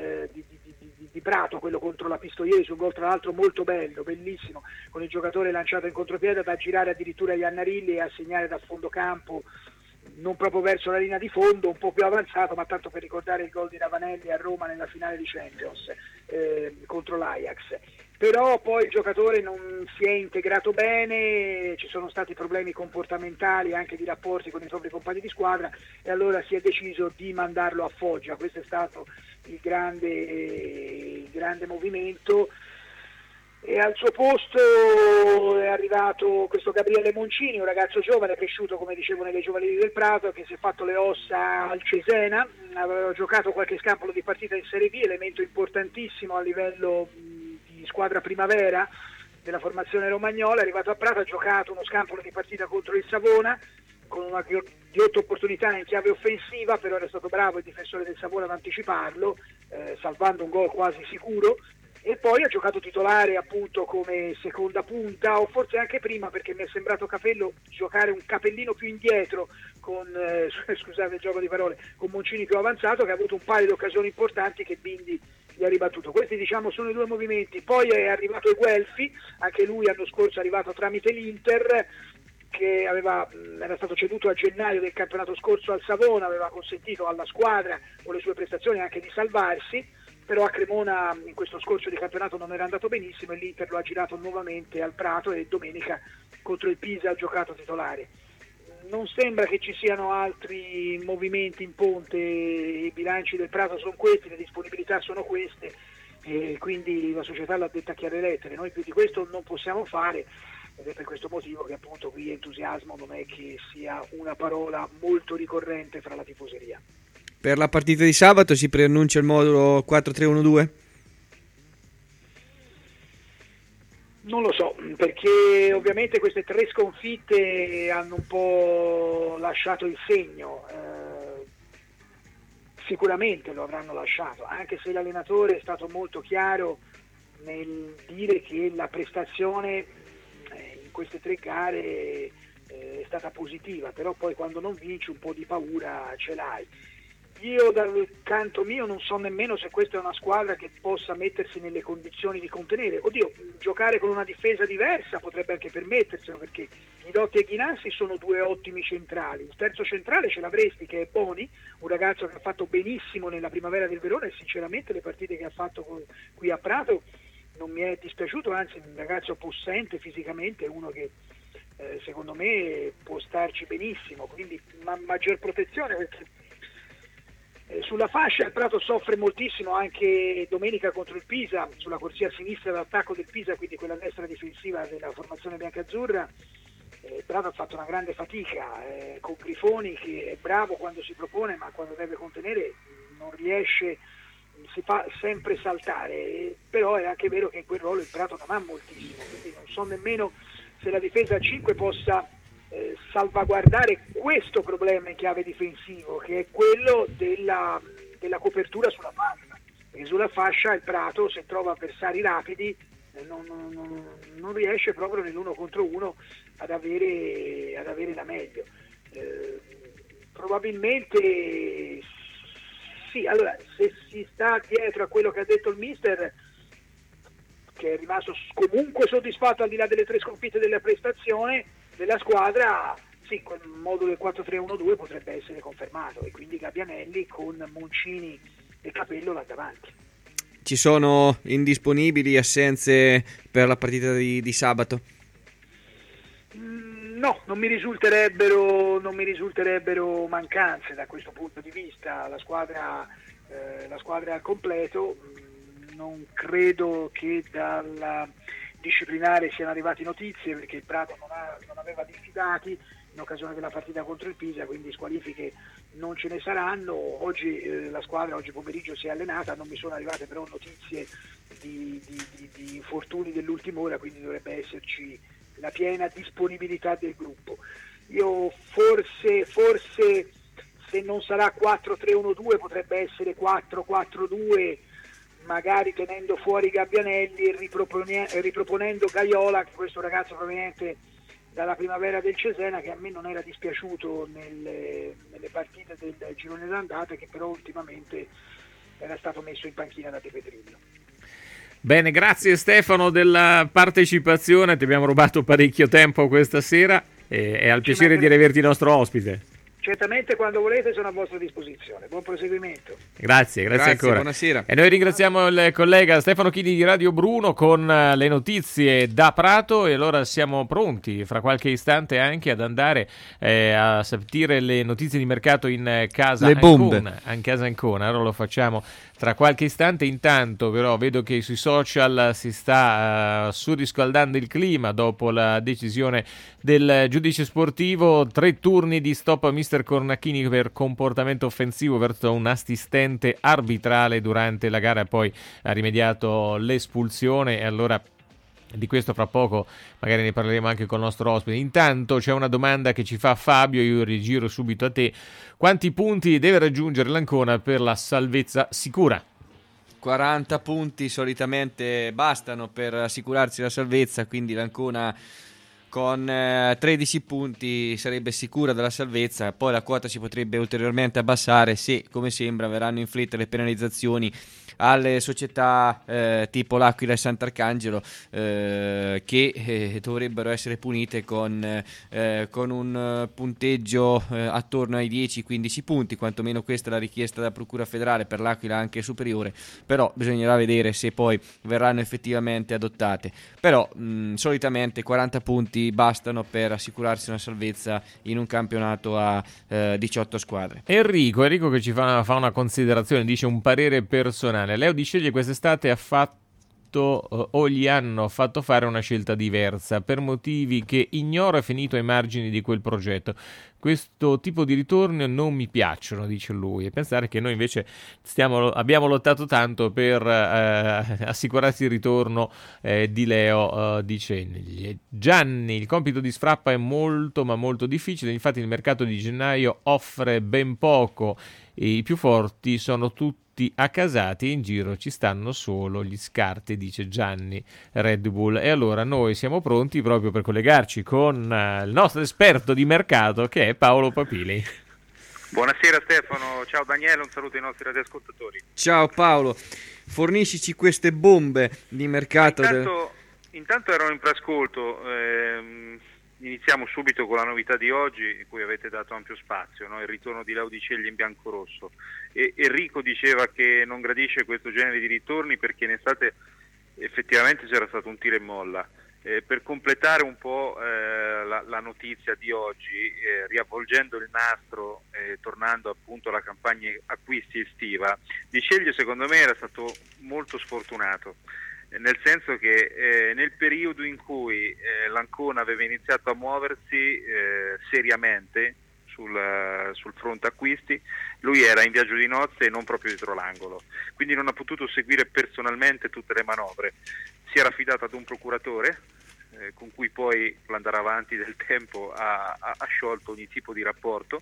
di Prato, quello contro la Pistoiese, un gol tra l'altro molto bello, bellissimo, con il giocatore lanciato in contropiede da girare addirittura Iannarelli e a segnare da fondo campo, non proprio verso la linea di fondo, un po' più avanzato, ma tanto per ricordare il gol di Ravanelli a Roma nella finale di Champions contro l'Ajax. Però poi il giocatore non si è integrato bene, ci sono stati problemi comportamentali, anche di rapporti con i propri compagni di squadra, e allora si è deciso di mandarlo a Foggia. Questo è stato il grande movimento. E al suo posto è arrivato questo Gabriele Moncini, un ragazzo giovane, cresciuto come dicevo nelle giovanili del Prato, che si è fatto le ossa al Cesena, aveva giocato qualche scampolo di partita in Serie B, elemento importantissimo a livello di squadra primavera della formazione romagnola. È arrivato a Prato, ha giocato uno scampolo di partita contro il Savona con una ghiotta opportunità in chiave offensiva, però era stato bravo il difensore del Savona ad anticiparlo, salvando un gol quasi sicuro. E poi ha giocato titolare appunto come seconda punta, o forse anche prima, perché mi è sembrato Capello giocare un capellino più indietro con, scusate il gioco di parole, con Moncini più avanzato, che ha avuto un paio di occasioni importanti che Bindi gli ha ribattuto. Questi diciamo sono i due movimenti. Poi è arrivato Eguelfi, anche lui l'anno scorso è arrivato tramite l'Inter, che era stato ceduto a gennaio del campionato scorso al Savona, aveva consentito alla squadra con le sue prestazioni anche di salvarsi. Però a Cremona in questo scorcio di campionato non era andato benissimo, e l'Inter lo ha girato nuovamente al Prato, e domenica contro il Pisa ha giocato titolare. Non sembra che ci siano altri movimenti in ponte, i bilanci del Prato sono questi, le disponibilità sono queste, e quindi la società l'ha detta a chiare lettere. Noi più di questo non possiamo fare, ed è per questo motivo che appunto qui entusiasmo non è che sia una parola molto ricorrente fra la tifoseria. Per la partita di sabato si preannuncia il modulo 4-3-1-2? Non lo so, perché ovviamente queste 3 sconfitte hanno un po' lasciato il segno, sicuramente lo avranno lasciato, anche se l'allenatore è stato molto chiaro nel dire che la prestazione in queste 3 gare è stata positiva, però poi quando non vinci un po' di paura ce l'hai. Io dal canto mio non so nemmeno se questa è una squadra che possa mettersi nelle condizioni di contenere. Oddio, giocare con una difesa diversa potrebbe anche permetterselo, perché Guidotti e Ghinassi sono due ottimi centrali. Il terzo centrale ce l'avresti, che è Boni, un ragazzo che ha fatto benissimo nella primavera del Verona, e sinceramente le partite che ha fatto qui a Prato non mi è dispiaciuto, anzi un ragazzo possente fisicamente, uno che secondo me può starci benissimo, quindi maggior protezione, perché sulla fascia il Prato soffre moltissimo anche domenica contro il Pisa, sulla corsia sinistra d'attacco del Pisa, quindi quella destra difensiva della formazione biancazzurra. Il Prato ha fatto una grande fatica con Grifoni, che è bravo quando si propone, ma quando deve contenere non riesce, si fa sempre saltare, però è anche vero che in quel ruolo il Prato non ha moltissimo, quindi non so nemmeno se la difesa a 5 possa salvaguardare questo problema in chiave difensivo, che è quello della copertura sulla fascia, perché sulla fascia il Prato, se trova avversari rapidi, non riesce proprio nell'uno contro uno ad avere la meglio. Probabilmente sì, allora se si sta dietro a quello che ha detto il mister, che è rimasto comunque soddisfatto al di là delle 3 sconfitte della prestazione della squadra, sì, quel modulo del 4-3-1-2 potrebbe essere confermato, e quindi Gabbianelli con Moncini e Capello là davanti. Ci sono indisponibili, assenze per la partita di sabato? No, non mi risulterebbero mancanze da questo punto di vista. La squadra è al completo. Non credo che dalla disciplinare siano arrivate notizie, perché il Prato non aveva diffidati in occasione della partita contro il Pisa, quindi squalifiche non ce ne saranno. Oggi la squadra oggi pomeriggio si è allenata, non mi sono arrivate però notizie di infortuni dell'ultima ora, quindi dovrebbe esserci la piena disponibilità del gruppo. Io forse se non sarà 4-3-1-2 potrebbe essere 4-4-2, magari tenendo fuori Gabbianelli e riproponendo Gaiola, che è questo ragazzo proveniente dalla primavera del Cesena, che a me non era dispiaciuto nelle partite del girone d'andata, che però ultimamente era stato messo in panchina da De Petrillo. Bene, grazie Stefano della partecipazione, ti abbiamo rubato parecchio tempo questa sera e è al piacere di averti nostro ospite. Certamente, quando volete sono a vostra disposizione. Buon proseguimento. Grazie ancora. Buonasera. E noi ringraziamo il collega Stefano Chini di Radio Bruno con le notizie da Prato, e allora siamo pronti fra qualche istante anche ad andare a sentire le notizie di mercato in casa Ancona. In casa Ancona, allora lo facciamo tra qualche istante. Intanto però vedo che sui social si sta surriscaldando il clima dopo la decisione del giudice sportivo, 3 turni di stop a mister Cornacchini per comportamento offensivo verso un assistente arbitrale durante la gara, poi ha rimediato l'espulsione, e allora di questo fra poco magari ne parleremo anche con il nostro ospite. Intanto c'è una domanda che ci fa Fabio, io rigiro subito a te: quanti punti deve raggiungere l'Ancona per la salvezza sicura? 40 punti solitamente bastano per assicurarsi la salvezza, quindi l'Ancona con 13 punti sarebbe sicura della salvezza. Poi la quota si potrebbe ulteriormente abbassare se, come sembra, verranno inflitte le penalizzazioni alle società tipo l'Aquila e Sant'Arcangelo, che dovrebbero essere punite con un punteggio attorno ai 10-15 punti, quantomeno questa è la richiesta della Procura federale, per l'Aquila anche superiore, però bisognerà vedere se poi verranno effettivamente adottate. Però solitamente 40 punti bastano per assicurarsi una salvezza in un campionato a 18 squadre. Enrico che ci fa una considerazione, dice un parere personale. Leo Di Sceglie quest'estate ha fatto o gli hanno fatto fare una scelta diversa per motivi che ignoro, è finito ai margini di quel progetto. questo tipo di ritorni non mi piacciono, dice lui, e pensare che noi invece abbiamo lottato tanto per assicurarsi il ritorno di Leo, dice Gianni. Il compito di Sfrappa è molto ma molto difficile, infatti il mercato di gennaio offre ben poco e i più forti sono tutti accasati e in giro ci stanno solo gli scarti, dice Gianni Red Bull. E allora noi siamo pronti proprio per collegarci con il nostro esperto di mercato, che è Paolo Papili. Buonasera Stefano, ciao Daniele, un saluto ai nostri radioascoltatori. Ciao Paolo, forniscici queste bombe di mercato. Intanto erano in preascolto, iniziamo subito con la novità di oggi, cui avete dato ampio spazio, no? Il ritorno di Leo Di Ceglie in biancorosso. E Enrico diceva che non gradisce questo genere di ritorni perché in estate effettivamente c'era stato un tira e molla. Per completare un po' la notizia di oggi, riavvolgendo il nastro, tornando appunto alla campagna acquisti estiva, Di Ceglie secondo me era stato molto sfortunato. Nel senso che nel periodo in cui l'Ancona aveva iniziato a muoversi seriamente sul fronte acquisti, lui era in viaggio di nozze e non proprio dietro l'angolo, quindi non ha potuto seguire personalmente tutte le manovre. Si era affidato ad un procuratore con cui poi l'andare avanti del tempo ha sciolto ogni tipo di rapporto,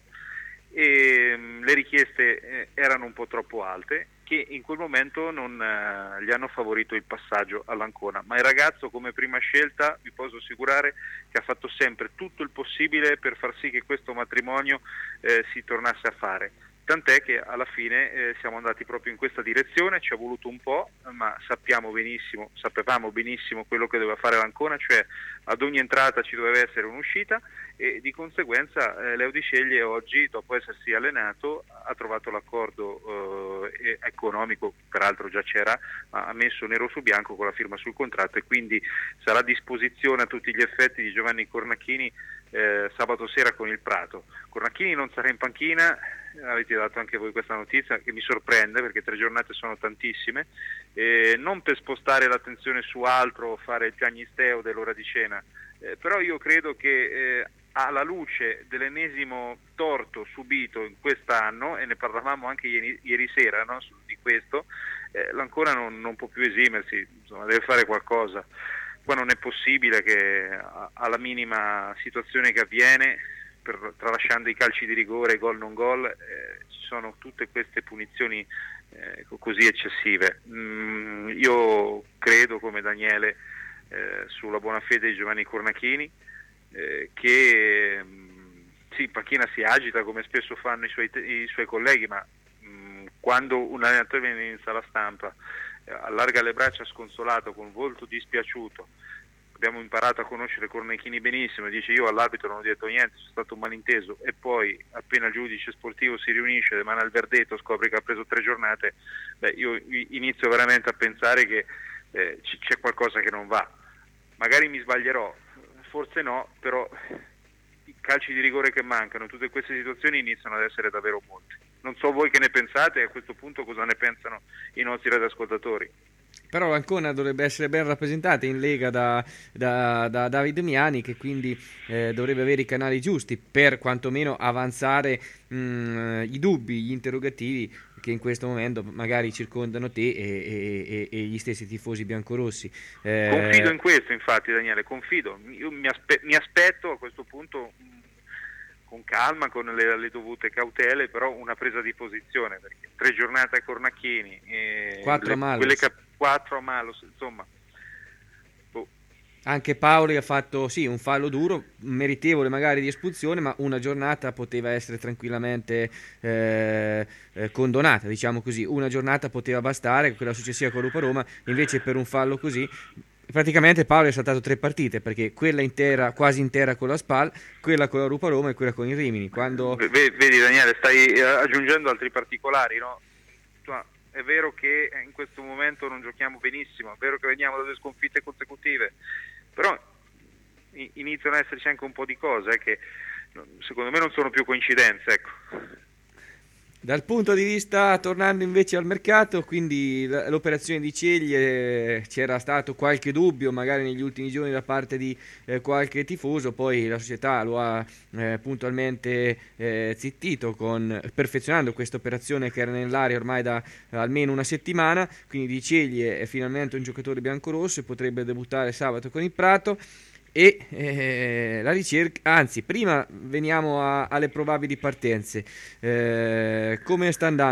e le richieste erano un po' troppo alte, che in quel momento non gli hanno favorito il passaggio all'Ancona. Ma il ragazzo, come prima scelta, vi posso assicurare che ha fatto sempre tutto il possibile per far sì che questo matrimonio si tornasse a fare. Tant'è che alla fine siamo andati proprio in questa direzione, ci è voluto un po', ma sapevamo benissimo quello che doveva fare l'Ancona, cioè ad ogni entrata ci doveva essere un'uscita, e di conseguenza Leo Di Ceglie oggi, dopo essersi allenato, ha trovato l'accordo economico, peraltro già c'era, ma ha messo nero su bianco con la firma sul contratto, e quindi sarà a disposizione a tutti gli effetti di Giovanni Cornacchini sabato sera con il Prato. Cornacchini non sarà in panchina, avete dato anche voi questa notizia che mi sorprende perché 3 giornate sono tantissime, non per spostare l'attenzione su altro o fare il piagnisteo dell'ora di cena, però io credo che alla luce dell'ennesimo torto subito in quest'anno, e ne parlavamo anche ieri sera, no, di questo, l'Ancona non può più esimersi, insomma, deve fare qualcosa. Qua non è possibile che alla minima situazione che avviene, tralasciando i calci di rigore, gol non gol, ci sono tutte queste punizioni così eccessive. Io credo, come Daniele, sulla buona fede di Giovanni Cornacchini, che sì, in panchina si agita come spesso fanno i suoi colleghi, ma quando un allenatore viene in sala stampa, allarga le braccia sconsolato, con volto dispiaciuto. Abbiamo imparato a conoscere Cornacchini benissimo, dice: io all'arbitro non ho detto niente, c'è stato un malinteso, e poi appena il giudice sportivo si riunisce, demana il verdetto, scopre che ha preso 3 giornate, io inizio veramente a pensare che c'è qualcosa che non va. Magari mi sbaglierò, forse no, però i calci di rigore che mancano, tutte queste situazioni iniziano ad essere davvero molte. Non so voi che ne pensate, e a questo punto cosa ne pensano i nostri radioascoltatori. Però l'Ancona dovrebbe essere ben rappresentata in Lega da David Miani, che quindi dovrebbe avere i canali giusti per quantomeno avanzare i dubbi, gli interrogativi che in questo momento magari circondano te e gli stessi tifosi biancorossi. Confido in questo, infatti, Daniele, confido. Io mi aspetto a questo punto, con calma, con le dovute cautele, però una presa di posizione, perché 3 giornate a Cornacchini, 4 a Malus, 4 a Malus, insomma. Anche Paoli ha fatto sì un fallo duro, meritevole magari di espulsione, ma una giornata poteva essere tranquillamente condonata, diciamo così. Una giornata poteva bastare, quella successiva con Roma, invece per un fallo così praticamente Paolo è saltato 3 partite, perché quella intera, quasi intera con la SPAL, quella con la Roma e quella con il Rimini. Quando... Vedi Daniele, stai aggiungendo altri particolari, no? È vero che in questo momento non giochiamo benissimo, è vero che veniamo da 2 sconfitte consecutive, però iniziano ad esserci anche un po' di cose che secondo me non sono più coincidenze, ecco. Dal punto di vista, tornando invece al mercato, quindi l'operazione di Ceglie, c'era stato qualche dubbio magari negli ultimi giorni da parte di qualche tifoso, poi la società lo ha puntualmente zittito, perfezionando questa operazione che era nell'aria ormai da almeno una settimana. Quindi Di Ceglie è finalmente un giocatore biancorosso e potrebbe debuttare sabato con il Prato. E la ricerca, anzi, prima veniamo alle probabili partenze. Come stanno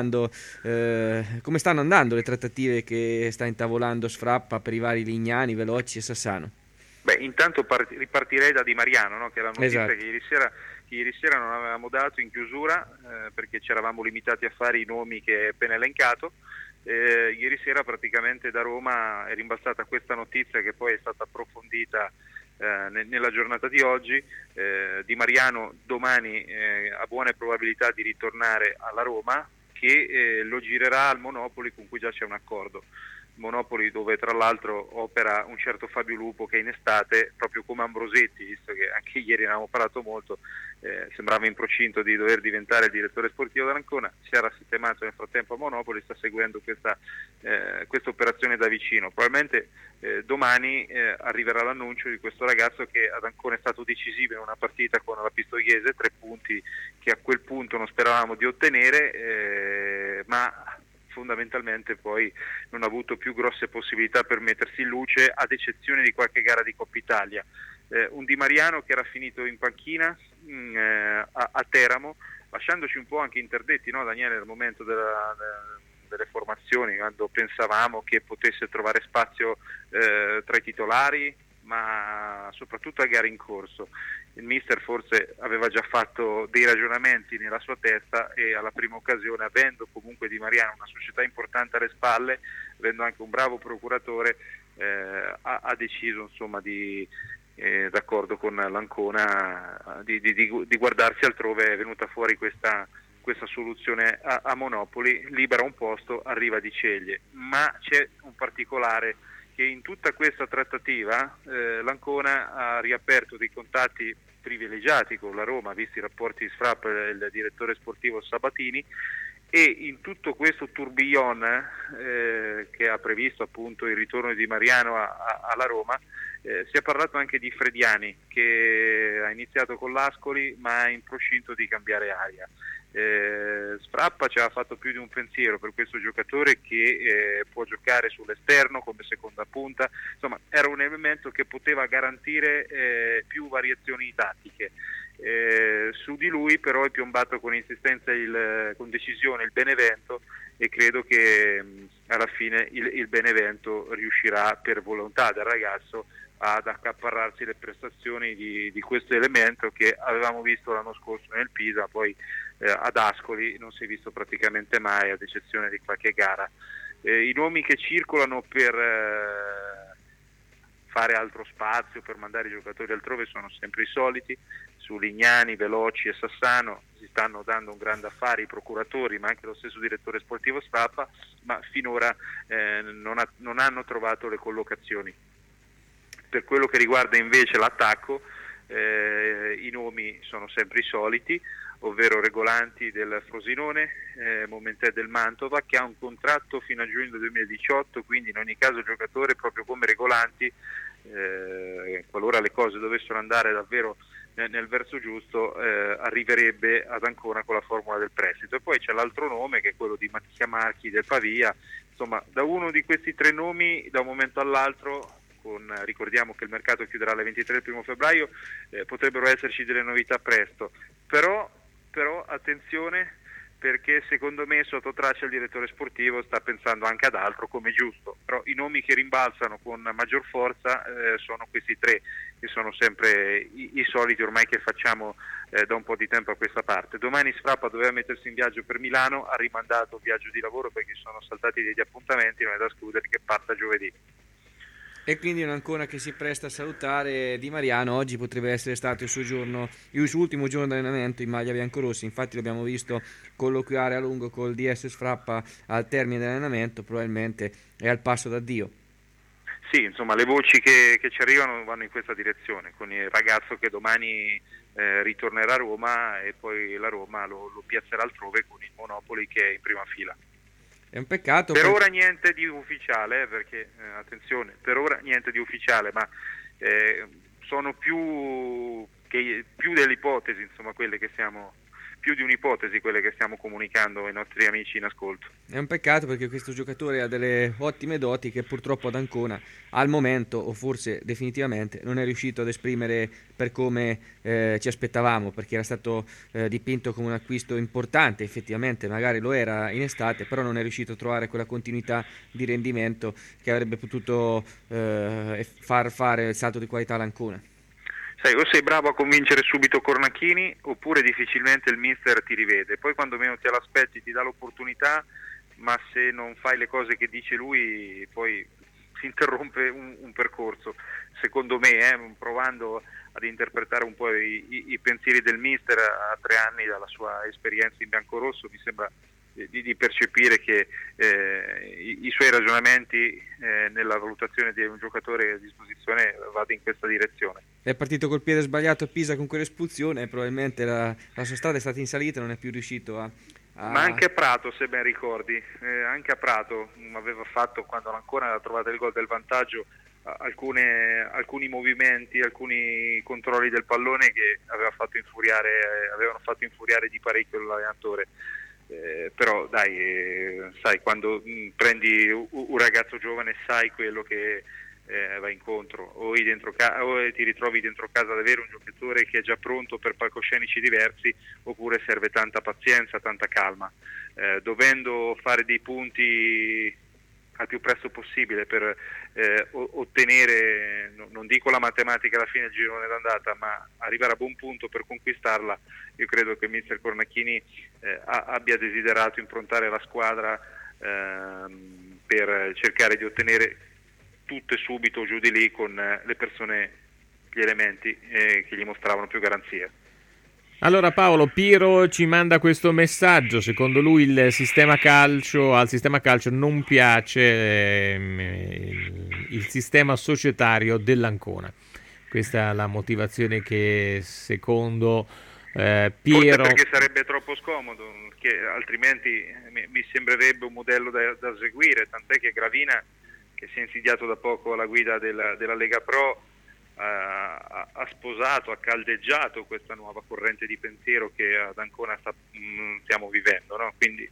andando le trattative che sta intavolando Sfrappa per i vari Lignani, Veloci e Sassano? Beh, intanto ripartirei da Di Mariano, no? Che è la notizia Esatto. che ieri sera non avevamo dato in chiusura, perché ci eravamo limitati a fare i nomi che hai appena elencato. Ieri sera praticamente da Roma è rimbalzata questa notizia, che poi è stata approfondita nella giornata di oggi. Di Mariano domani ha buone probabilità di ritornare alla Roma, che lo girerà al Monopoli, con cui già c'è un accordo. Monopoli, dove tra l'altro opera un certo Fabio Lupo, che in estate, proprio come Ambrosetti, visto che anche ieri ne avevamo parlato molto, sembrava in procinto di dover diventare il direttore sportivo dell'Ancona, si era sistemato nel frattempo a Monopoli, sta seguendo questa operazione da vicino. Probabilmente domani arriverà l'annuncio di questo ragazzo, che ad Ancona è stato decisivo in una partita con la Pistoiese, 3 punti che a quel punto non speravamo di ottenere, ma fondamentalmente poi non ha avuto più grosse possibilità per mettersi in luce, ad eccezione di qualche gara di Coppa Italia. Un Di Mariano che era finito in panchina a Teramo, lasciandoci un po' anche interdetti, no, Daniele, nel momento delle formazioni, quando pensavamo che potesse trovare spazio tra i titolari, ma soprattutto a gare in corso. Il mister forse aveva già fatto dei ragionamenti nella sua testa, e alla prima occasione, avendo comunque Di Mariano una società importante alle spalle, avendo anche un bravo procuratore, ha deciso, insomma, d'accordo con l'Ancona, di guardarsi altrove. È venuta fuori questa soluzione a Monopoli, libera un posto, arriva Di Ceglie. Ma c'è un particolare, che in tutta questa trattativa l'Ancona ha riaperto dei contatti privilegiati con la Roma, visti i rapporti di Sfrappa e il direttore sportivo Sabatini, e in tutto questo tourbillon che ha previsto appunto il ritorno di Mariano alla Roma, si è parlato anche di Frediani, che ha iniziato con l'Ascoli ma è in procinto di cambiare aria. Sfrappa ci ha fatto più di un pensiero per questo giocatore, che può giocare sull'esterno come seconda punta, insomma era un elemento che poteva garantire più variazioni tattiche. Su di lui però è piombato con insistenza, con decisione, il Benevento, e credo che alla fine il Benevento riuscirà, per volontà del ragazzo, ad accaparrarsi le prestazioni di questo elemento che avevamo visto l'anno scorso nel Pisa, poi ad Ascoli non si è visto praticamente mai, ad eccezione di qualche gara. I nomi che circolano per fare altro spazio, per mandare i giocatori altrove, sono sempre i soliti. Su Lignani, Veloci e Sassano si stanno dando un grande affare i procuratori, ma anche lo stesso direttore sportivo Sfrappa, ma finora non hanno trovato le collocazioni. Per quello che riguarda invece l'attacco, i nomi sono sempre i soliti, ovvero Regolanti del Frosinone, Momentè del Mantova, che ha un contratto fino a giugno 2018, quindi in ogni caso il giocatore, proprio come Regolanti, qualora le cose dovessero andare davvero nel verso giusto, arriverebbe ad Ancona con la formula del prestito. E poi c'è l'altro nome, che è quello di Mattia Marchi del Pavia. Insomma, da uno di questi 3 nomi, da un momento all'altro, ricordiamo che il mercato chiuderà alle 23 del 1 febbraio, potrebbero esserci delle novità presto, però attenzione, perché secondo me sotto traccia il direttore sportivo sta pensando anche ad altro, come giusto. Però i nomi che rimbalzano con maggior forza sono questi 3, che sono sempre i soliti ormai che facciamo da un po' di tempo a questa parte. Domani Sfrappa doveva mettersi in viaggio per Milano, ha rimandato il viaggio di lavoro perché sono saltati degli appuntamenti, non è da escludere che parta giovedì. E quindi un'Ancona che si presta a salutare Di Mariano. Oggi potrebbe essere stato il suo ultimo giorno di allenamento in maglia biancorossi, infatti l'abbiamo visto colloquiare a lungo col DS Sfrappa al termine dell'allenamento, probabilmente è al passo d'addio. Sì, insomma le voci che ci arrivano vanno in questa direzione, con il ragazzo che domani ritornerà a Roma e poi la Roma lo piazzerà altrove con il Monopoli che è in prima fila. È un peccato. Per ora niente di ufficiale, perché attenzione, per ora niente di ufficiale, ma sono più delle ipotesi, insomma, più di un'ipotesi quelle che stiamo comunicando ai nostri amici in ascolto. È un peccato perché questo giocatore ha delle ottime doti che purtroppo ad Ancona al momento, o forse definitivamente, non è riuscito ad esprimere per come ci aspettavamo, perché era stato dipinto come un acquisto importante, effettivamente magari lo era in estate, però non è riuscito a trovare quella continuità di rendimento che avrebbe potuto far fare il salto di qualità all'Ancona. Sai, o sei bravo a convincere subito Cornacchini oppure difficilmente il mister ti rivede, poi quando meno te l'aspetti ti dà l'opportunità, ma se non fai le cose che dice lui poi si interrompe un percorso, secondo me, provando ad interpretare un po' i pensieri del mister a 3 anni dalla sua esperienza in biancorosso, mi sembra di percepire che i suoi ragionamenti nella valutazione di un giocatore a disposizione vada in questa direzione. È partito col piede sbagliato a Pisa con quell'espulsione e probabilmente la sua strada è stata in salita, non è più riuscito a... Ma anche a Prato, se ben ricordi, anche a Prato aveva fatto, quando ancora aveva trovato il gol del vantaggio, alcuni movimenti, alcuni controlli del pallone che avevano fatto infuriare di parecchio l'allenatore. Però dai, sai, quando prendi un ragazzo giovane sai quello che va incontro, o ti ritrovi dentro casa ad avere un giocatore che è già pronto per palcoscenici diversi, oppure serve tanta pazienza, tanta calma, dovendo fare dei punti al più presto possibile per ottenere, non dico la matematica alla fine del girone d'andata, ma arrivare a buon punto per conquistarla. Io credo che il mister Cornacchini abbia desiderato improntare la squadra per cercare di ottenere tutto e subito giù di lì con le persone, gli elementi che gli mostravano più garanzie. Allora Paolo, Piero ci manda questo messaggio: secondo lui al sistema calcio non piace il sistema societario dell'Ancona. Questa è la motivazione che secondo Piero... Forse perché sarebbe troppo scomodo, che altrimenti mi sembrerebbe un modello da seguire, tant'è che Gravina, che si è insidiato da poco alla guida della Lega Pro, ha sposato, ha caldeggiato questa nuova corrente di pensiero che ad Ancona stiamo vivendo, no? Quindi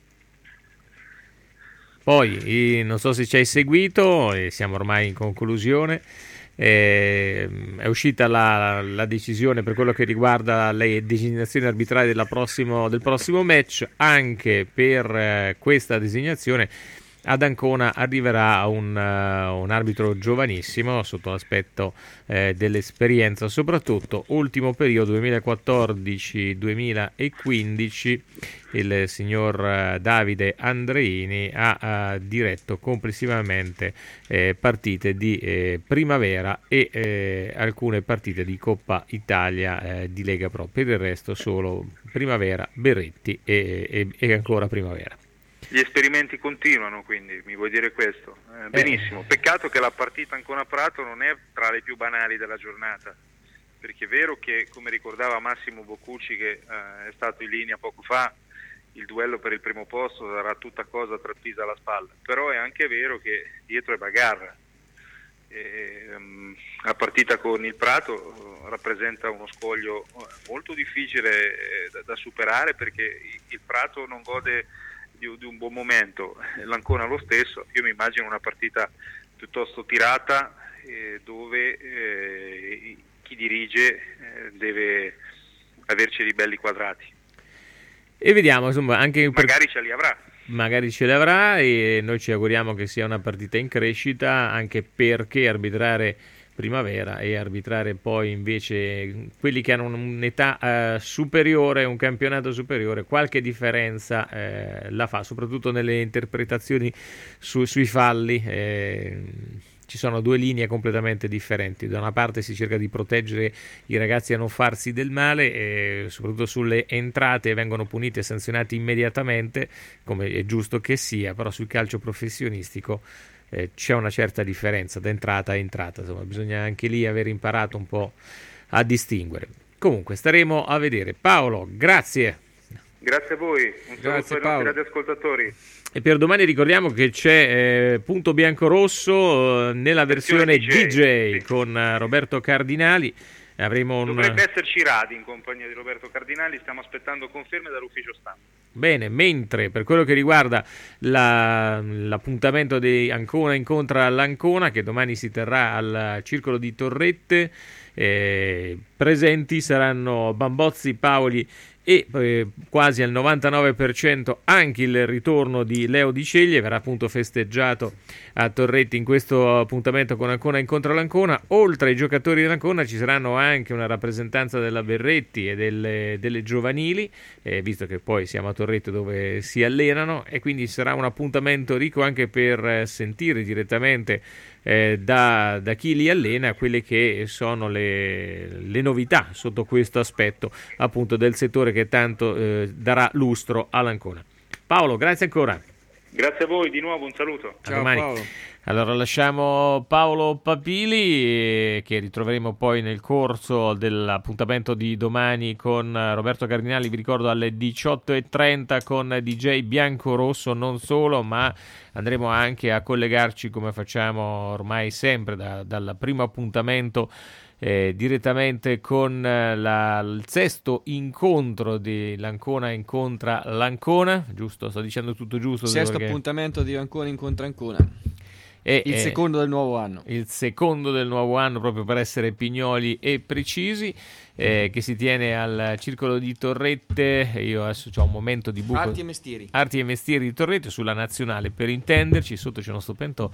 poi non so se ci hai seguito, e siamo ormai in conclusione, è uscita la decisione per quello che riguarda le designazioni arbitrali del prossimo match. Anche per questa designazione ad Ancona arriverà un arbitro giovanissimo sotto l'aspetto dell'esperienza, soprattutto ultimo periodo 2014-2015. Il signor Davide Andreini ha diretto complessivamente partite di primavera e alcune partite di Coppa Italia di Lega Pro. Per il resto solo primavera, berretti e ancora primavera. Gli esperimenti continuano, quindi mi vuoi dire questo? Benissimo, peccato che la partita Ancona-Prato non è tra le più banali della giornata, perché è vero che, come ricordava Massimo Boccucci, che è stato in linea poco fa, il duello per il primo posto sarà tutta cosa tra Pisa alla spalla, però è anche vero che dietro è bagarra. La partita con il Prato rappresenta uno scoglio molto difficile da superare, perché il Prato non gode di un buon momento, l'Ancona lo stesso. Io mi immagino una partita piuttosto tirata, dove chi dirige deve averci dei belli quadrati, e vediamo, insomma, anche magari ce li avrà. Magari ce le avrà, e noi ci auguriamo che sia una partita in crescita, anche perché arbitrare primavera e arbitrare poi invece quelli che hanno un'età superiore, un campionato superiore, qualche differenza la fa, soprattutto nelle interpretazioni sui falli. Ci sono due linee completamente differenti. Da una parte si cerca di proteggere i ragazzi a non farsi del male, soprattutto sulle entrate vengono puniti e sanzionati immediatamente, come è giusto che sia, però sul calcio professionistico c'è una certa differenza da entrata a entrata. Insomma, bisogna anche lì aver imparato un po' a distinguere. Comunque staremo a vedere. Paolo, grazie. Grazie a voi, un saluto ai nostri radioascoltatori. E per domani ricordiamo che c'è Punto Biancorosso nella versione DJ con Roberto Cardinali. Dovrebbe esserci Radi in compagnia di Roberto Cardinali, stiamo aspettando conferme dall'ufficio stampa. Bene, mentre per quello che riguarda l'appuntamento di Ancona incontra l'Ancona, che domani si terrà al Circolo di Torrette, presenti saranno Bambozzi, Paoli e quasi al 99% anche il ritorno di Leo Di Ceglie. Verrà appunto festeggiato a Torrette in questo appuntamento con Ancona incontra l'Ancona. Oltre ai giocatori dell'Ancona ci saranno anche una rappresentanza della Berretti e delle giovanili, visto che poi siamo a Torrette dove si allenano, e quindi sarà un appuntamento ricco anche per sentire direttamente da chi li allena quelle che sono le novità sotto questo aspetto appunto del settore che tanto darà lustro all'Ancona. Paolo, grazie ancora. Grazie a voi di nuovo, un saluto. Ciao Paolo. Allora lasciamo Paolo Papili, che ritroveremo poi nel corso dell'appuntamento di domani con Roberto Cardinali, vi ricordo alle 18:30 con DJ Biancorosso, non solo, ma andremo anche a collegarci come facciamo ormai sempre dal primo appuntamento direttamente con il sesto incontro di l'Ancona incontra l'Ancona, giusto? Sto dicendo tutto giusto? Sesto appuntamento di Ancona incontra Ancona. Il secondo del nuovo anno. Il secondo del nuovo anno, proprio per essere pignoli e precisi, che si tiene al Circolo di Torrette. Io adesso ho un momento di buco. Arti e mestieri di Torrette, sulla Nazionale, per intenderci. Sotto c'è uno stupendo,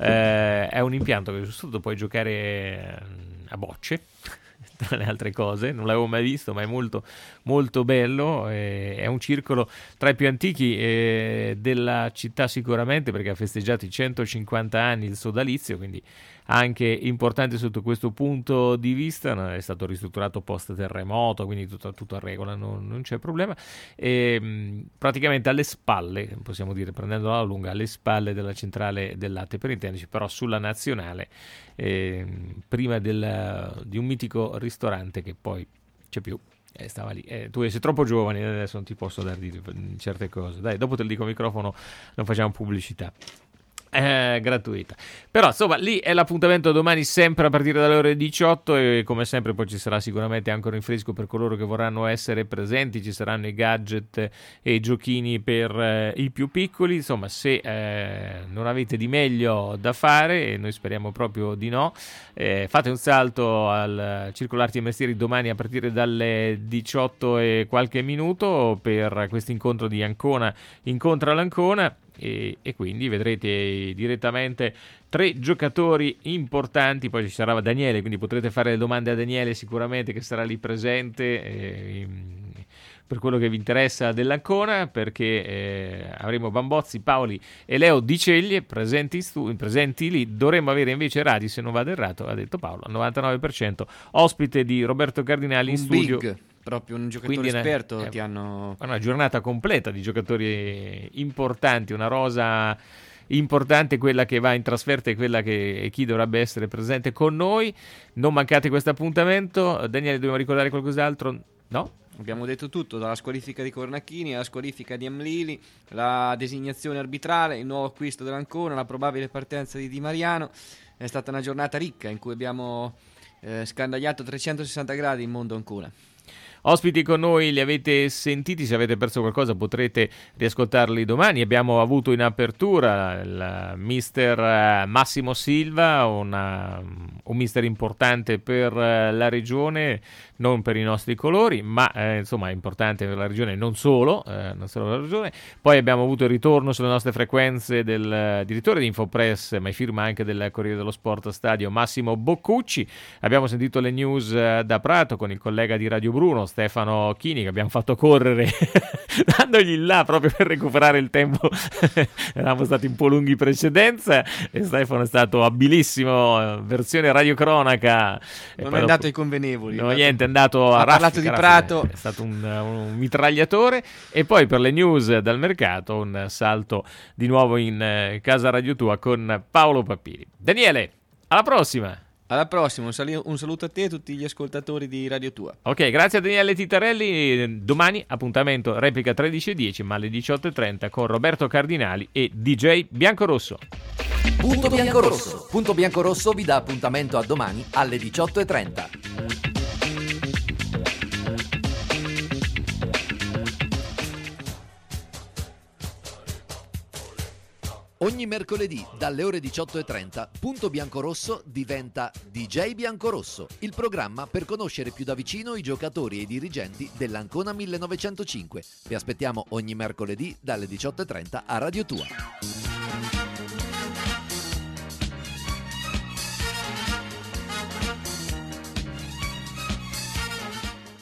è un impianto che sotto puoi giocare a bocce, tra le altre cose. Non l'avevo mai visto, ma è molto molto bello. È un circolo tra i più antichi della città sicuramente, perché ha festeggiato i 150 anni il sodalizio, quindi anche importante sotto questo punto di vista. È stato ristrutturato post terremoto, quindi tutto a regola, non c'è problema. Praticamente alle spalle, possiamo dire, prendendola alla lunga, alle spalle della centrale del latte, per intenderci, però sulla Nazionale, prima di un mitico ristorante che poi c'è più. Stava lì. Tu sei troppo giovane, adesso non ti posso dare certe cose. Dai, dopo te lo dico al microfono, non facciamo pubblicità gratuita. Però insomma lì è l'appuntamento domani, sempre a partire dalle ore 18, e come sempre poi ci sarà sicuramente anche un rinfresco per coloro che vorranno essere presenti. Ci saranno i gadget e i giochini per i più piccoli. Insomma, se non avete di meglio da fare, e noi speriamo proprio di no, fate un salto al Circolo Arti e Mestieri domani a partire dalle 18 e qualche minuto per questo incontro di Ancona incontra l'Ancona. E quindi vedrete direttamente 3 giocatori importanti. Poi ci sarà Daniele, quindi potrete fare le domande a Daniele sicuramente, che sarà lì presente per quello che vi interessa dell'Ancona, perché avremo Bambozzi, Paoli e Leo Di Ceglie presenti lì. Dovremmo avere invece Radi, se non vado errato, ha detto Paolo, al 99%, ospite di Roberto Cardinali in studio. Big. Proprio un giocatore esperto, ti hanno... Una giornata completa di giocatori importanti, una rosa importante, quella che va in trasferta e quella che chi dovrebbe essere presente con noi. Non mancate questo appuntamento. Daniele, dobbiamo ricordare qualcos'altro? No? Abbiamo detto tutto, dalla squalifica di Cornacchini alla squalifica di Amlili, la designazione arbitrale, il nuovo acquisto dell'Ancona, la probabile partenza di Di Mariano. È stata una giornata ricca in cui abbiamo scandagliato 360 gradi il mondo Ancona. Ospiti con noi li avete sentiti, se avete perso qualcosa potrete riascoltarli domani. Abbiamo avuto in apertura il mister Massimo Silva, un mister importante per la regione, non per i nostri colori, ma insomma è importante per la regione, non solo per la regione. Poi abbiamo avuto il ritorno sulle nostre frequenze del direttore di Infopress, ma firma anche del Corriere dello Sport Stadio, Massimo Boccucci. Abbiamo sentito le news da Prato con il collega di Radio Bruno, Stefano Chini, che abbiamo fatto correre dandogli là proprio per recuperare il tempo. Eravamo stati un po' lunghi in precedenza e Stefano è stato abilissimo, versione radiocronaca. Non è andato ai convenevoli. No, niente, è andato a parlato di Prato. È stato un mitragliatore. E poi per le news dal mercato un salto di nuovo in casa Radio Tua con Paolo Papini. Daniele, alla prossima! Alla prossima, un saluto a te e a tutti gli ascoltatori di Radio Tua. Ok, grazie a Daniele Titarelli. Domani appuntamento replica 13:10, ma alle 18:30 con Roberto Cardinali e DJ Biancorosso. Punto Biancorosso. Punto Biancorosso vi dà appuntamento a domani alle 18:30. Ogni mercoledì dalle ore 18:30 Punto Biancorosso diventa DJ Biancorosso, il programma per conoscere più da vicino i giocatori e i dirigenti dell'Ancona 1905. Vi aspettiamo ogni mercoledì dalle 18:30 a Radio Tua.